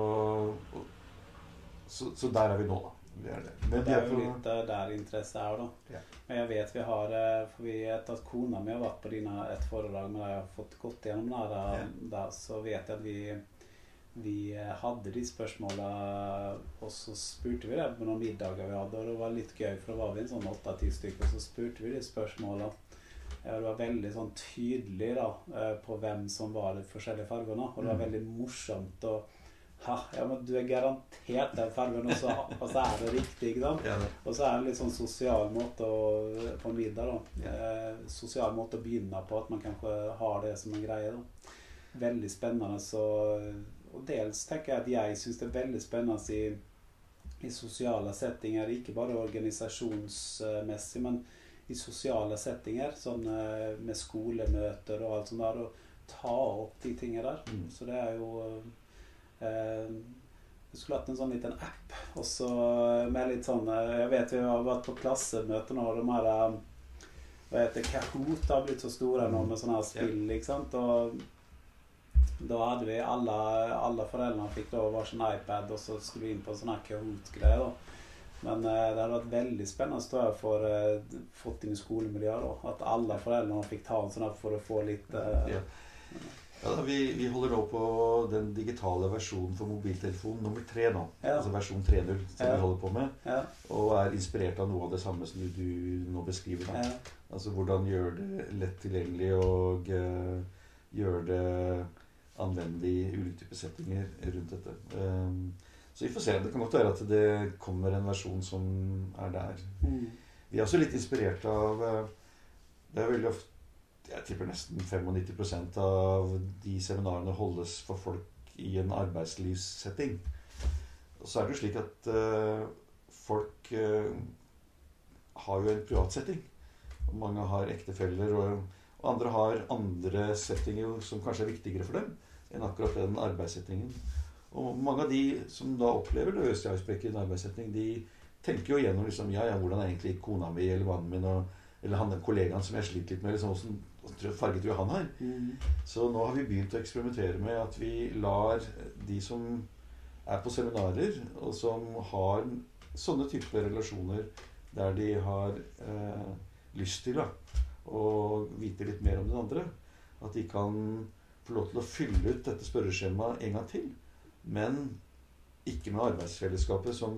[SPEAKER 2] der er vi nå da.
[SPEAKER 1] Men det er jo litt der interesse er da. Men jeg vet vi har, for vi etter at kona mi har vært på et foredrag med deg, jeg har fått gått gjennom der, så vet jeg at vi hadde de spørsmålene, og så spurte vi det på noen middager vi hadde, og det var litt gøy, for da var vi en sånn 8-10 stykker, så spurte vi de spørsmålene. Det var veldig sånn tydelig da, på hvem som var de forskjellige fargene, og det var veldig morsomt å men du er garantert den fargen, og så er det riktig, ikke sant? Og så er det litt sånn sosial måte på en middag da. Sosial måte å begynne på, at man kanskje har det som en greie da. Veldig spennende, og dels tenker jeg at jeg synes det er veldig spennende i sosiale settinger, ikke bare organisasjonsmessig, men i sosiale settinger, sånn med skolemøter og alt sånt der, og ta opp de tingene der. Så det er jo jeg skulle hatt en sånn liten app også med litt sånn, jeg vet vi har vært på klassemøter nå, de her hva heter Kahoot har blitt så store nå med sånne her spill, ikke sant, og Då hade vi alla föräldrarna fick då varsin iPad och så skulle vi in på en sån här Kahoot-grej då. Men det hade varit väldigt spännande tror jag för fått in i skolmiljö då. Att alla föräldrarna fick ta en sån här för att få lite...
[SPEAKER 2] Ja, vi holder nå på den digitale versjonen for mobiltelefon nummer 3 nå.
[SPEAKER 1] Ja.
[SPEAKER 2] Altså versjon 3.0 som vi holder på med.
[SPEAKER 1] Ja.
[SPEAKER 2] Og inspirert av noe av det samme som du nå beskriver. Da.
[SPEAKER 1] Ja.
[SPEAKER 2] Altså hvordan gjøre det lett tilgjengelig og gjøre det anvendelig i ulike typer settinger rundt dette. Så vi får se. Det kan godt være at det kommer en versjon som der. Vi også litt inspirert av det veldig ofte. Jeg tipper nesten 95% av de seminarene holdes for folk i en arbeidslivssetting. Og så det slik at folk har jo en privatsetting. Og mange har ektefeller, og andre har andre settinger som kanskje viktigere for dem enn akkurat den arbeidssettingen. Og mange av de som da opplever løse avspekker i en arbeidssetting, de tenker jo gjennom liksom, ja, hvordan egentlig kona mi eller mannen min eller han den kollegaen som jeg sliter litt med, liksom, hvordan farge tror jeg han har. Så nå har vi begynt å eksperimentere med at vi lar de som på seminarer, og som har sånne typer relasjoner der de har lyst til å vite litt mer om den andre, at de kan få lov til å fylle ut dette spørreskjemaet en gang til, men ikke med arbeidsfellesskapet som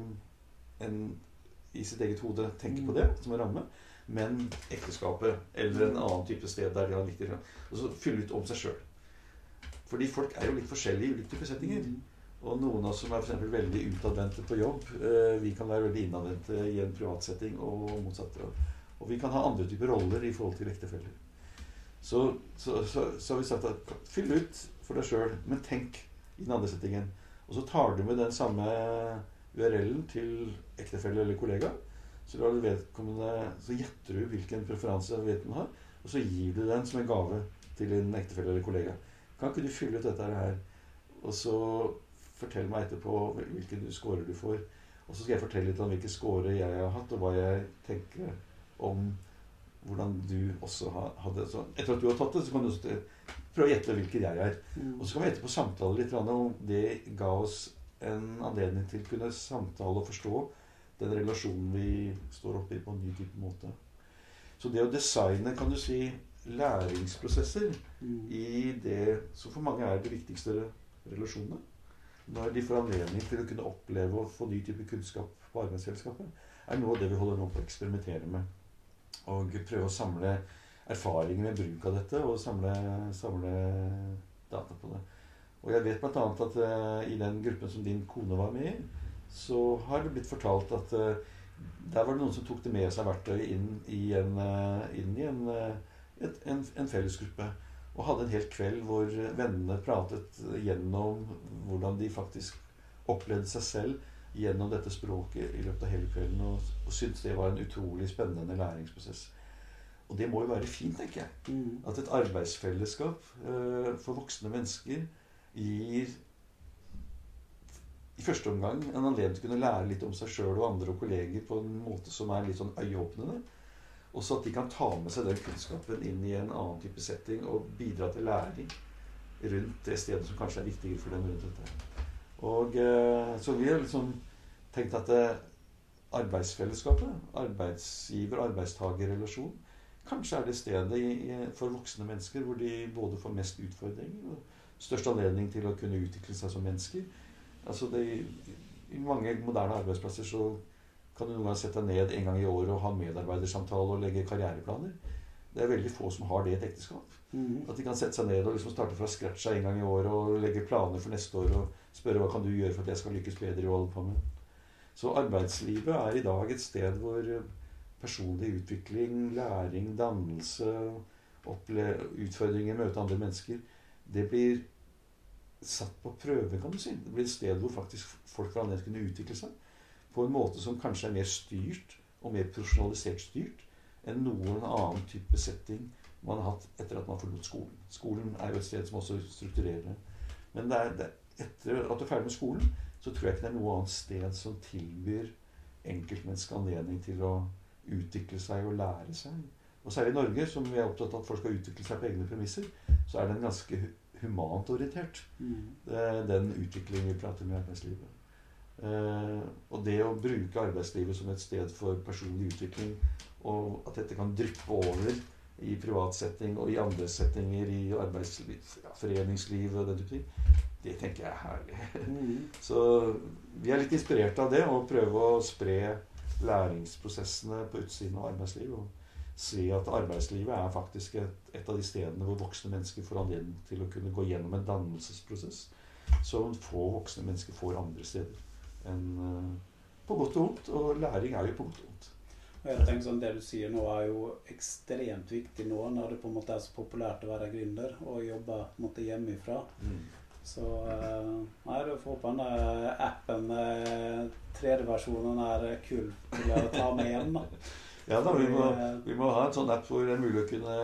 [SPEAKER 2] i sitt eget hode tenker på det som en ramme, men ekteskapet eller en annen type sted der de har viktig, og så fylle ut om seg selv. Fordi folk jo litt forskjellige i ulike typer settinger. Og noen av oss som for eksempel veldig utadvendte på jobb, vi kan være veldig innadvendte i en privatsetting og motsatt. Og vi kan ha andre typer roller i forhold til ektefeller. Så har vi sagt at fyll ut for deg selv, men tenk i den andre settingen. Og så tar du med den samme URL-en til ektefelle eller kollega, så gjetter du hvilken preferanse vedkommende har, og så gir du den som en gave til en ektefelle eller kollega. Kan ikke du fylle ut dette her, og så fortell meg etterpå hvilken score du får, og så skal jeg fortelle litt om hvilke score jeg har hatt, og hva jeg tenker om hvordan du også hadde. Så etter at du har tatt det, så kan du også prøve å gjette hvilken jeg Og så kan vi etterpå samtale litt, og det ga oss en anledning til å kunne samtale og forstå den relasjonen vi står oppe i på en ny type måte. Så det å designe, kan du si, læringsprosesser i det som for mange det viktigste relasjonene, når de får anledning til å kunne oppleve og få ny type kunnskap på arbeidsfellesskapet, noe av det vi holder nå på å eksperimentere med. Og prøve å samle erfaringer med bruk av dette, og samle data på det. Og jeg vet blant annet at i den gruppen som din kone var med i, så har det blitt fortalt at der var det noen som tok det med seg verktøy inn i en fellesgruppe, og hadde en hel kveld hvor vennene pratet gjennom hvordan de faktisk opplevde seg selv gjennom dette språket i løpet av hele kvelden, og syntes det var en utrolig spennende læringsprosess. Og det må jo være fint, tenker jeg. At et arbeidsfellesskap for voksne mennesker gir i første omgang en anledning til å kunne lære litt om seg selv og andre og kolleger på en måte som litt sånn øyeåpnende. Og så at de kan ta med seg den kunnskapen inn i en annen type setting og bidra til læring rundt det stedet som kanskje viktigere for dem rundt dette. Og så vi har liksom tenkt at arbeidsfellesskapet, arbeidsgiver-arbeidstager-relasjon, kanskje det stedet for voksne mennesker hvor de både får mest utfordringer og størst anledning til å kunne utvikle seg som mennesker. Altså i mange moderne arbeidsplasser så kan du noen gang sette deg ned en gang i året og ha medarbeidersamtale og legge karriereplaner. Det veldig få som har det i et ekteskap. At de kan sette seg ned og liksom starte fra scratch en gang i året og legge planer for neste år og spørre hva kan du gjøre for at jeg skal lykkes bedre i å holde på med. Så arbeidslivet i dag et sted hvor personlig utvikling, læring, dannelse, utfordringer, møte andre mennesker, det blir satt på prøve, kan du si. Det blir et sted hvor faktisk folk får anledning til å kunne utvikle seg på en måte som kanskje mer styrt og mer profesjonalisert styrt enn noen annen type setting man har hatt etter at man forlot skolen. Skolen jo et sted som også strukturerer det. Men etter at du ferdig med skolen, så tror jeg ikke det noe annet sted som tilbyr enkeltmennesker anledning til å utvikle seg og lære seg. Og særlig i Norge, som vi opptatt av at folk skal utvikle seg på egne premisser, så det en ganske humant orientert. Det er den utviklingen vi prater om i arbeidslivet. Og det å bruke arbeidslivet som et sted for personlig utvikling, og at dette kan dryppe over i privatsetting og i andre settinger i arbeidsliv, foreningsliv og den type ting, det tenker jeg er herlig. Så vi er litt inspirert av det, og prøve å spre læringsprosessene på utsiden av arbeidslivet, og se at arbeidslivet er faktisk et av de stedene hvor voksne mennesker får anledning til å kunne gå gjennom en dannelsesprosess som få voksne mennesker får andre steder enn på godt og vondt, og læring er jo på godt og vondt.
[SPEAKER 1] Og jeg tenker sånn, det du sier nå er jo ekstremt viktig nå, når det på en måte er så populært å være gründer og jobbe på en måte hjemmefra. Så nei, du får håpe den appen, 3D-versjonen er kul til å ta med hjem da.
[SPEAKER 2] Ja da, vi må ha en sånn app hvor det er mulig å kunne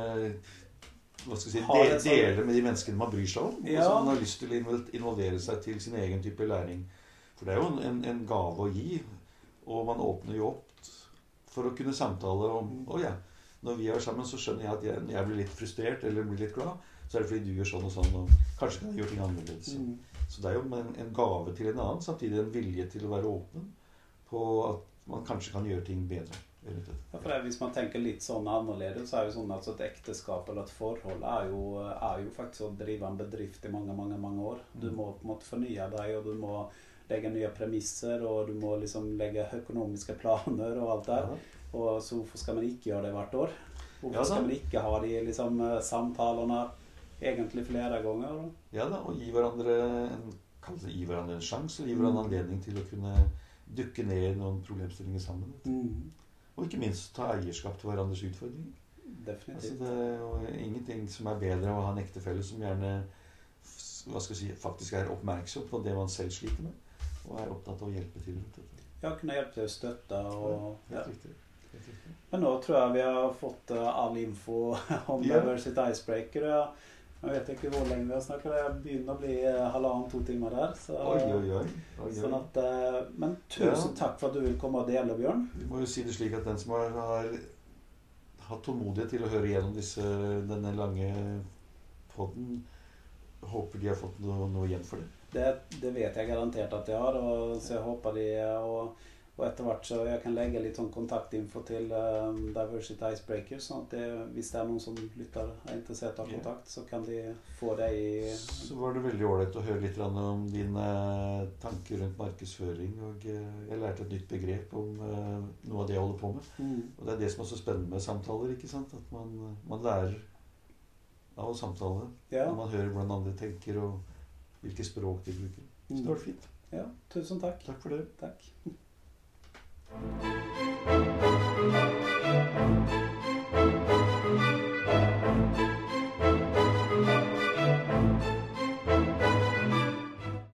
[SPEAKER 2] hva skal jeg si, dele med de menneskene man bryr seg om, og som har lyst til å involvere seg til sin egen type læring. For det er jo en gave å gi, og man åpner jo opp for å kunne samtale om når vi er sammen, så skjønner jeg at jeg blir litt frustrert eller blir litt glad, så er det fordi du gjør sånn og sånn, og kanskje kan jeg gjøre ting annerledes. Så det er jo en gave til en annen, samtidig en vilje til å være åpen på at man kanskje kan gjøre ting bedre.
[SPEAKER 1] Ja, for hvis man tenker litt sånn annerledes, så er det sånn at et ekteskap eller et forhold er jo faktisk å drive en bedrift i mange, mange, mange år. Du må på en måte fornye deg, og du må legge nye premisser, og du må liksom legge økonomiske planer og alt der. Og så hvorfor skal man ikke gjøre det hvert år? Hvorfor skal man ikke ha de liksom, samtalene egentlig flere ganger?
[SPEAKER 2] Ja da, og gi hverandre en sjanse, og gi hverandre anledning til å kunne dukke ned i noen problemstillinger sammen. Og ikke minst ta eierskap til hverandres utfordringer.
[SPEAKER 1] Definitivt.
[SPEAKER 2] Altså, det er jo ingenting som er bedre å ha en ektefelle som gjerne faktisk er oppmerksom på det man selv sliter med, og er opptatt av å hjelpe til rundt dette.
[SPEAKER 1] Ja, kunne hjelpe til å støtte.
[SPEAKER 2] Helt riktig.
[SPEAKER 1] Men nå tror jeg vi har fått all info om Diversity Icebreaker. Jeg vet ikke hvor lenge vi har snakket. Det begynner å bli 1,5-2 timer der. Så,
[SPEAKER 2] oi.
[SPEAKER 1] Sånn at, men tusen takk for at du vil komme og dele, Bjørn.
[SPEAKER 2] Vi må jo si det slik at den som har hatt tålmodighet til å høre gjennom denne lange podden, håper de har fått noe igjen for det.
[SPEAKER 1] Det vet jeg garantert at de har, og så jeg håper de, og etter hvert så jeg kan legge litt sånn kontaktinfo til Diversity Icebreaker, sånn at hvis det er noen som lytter er interessert av kontakt, så kan de få det i...
[SPEAKER 2] Så var det veldig ålreit å høre litt om dine tanker rundt markedsføring, og jeg lærte et nytt begrep om noe av det jeg holder på med. Og det er det som er så spennende med samtaler, ikke sant? At man lærer av å samtale, når man hører hvordan andre tenker, og hvilke språk de bruker. Så det var fint.
[SPEAKER 1] Ja, tusen takk.
[SPEAKER 2] Takk for det.
[SPEAKER 1] Takk.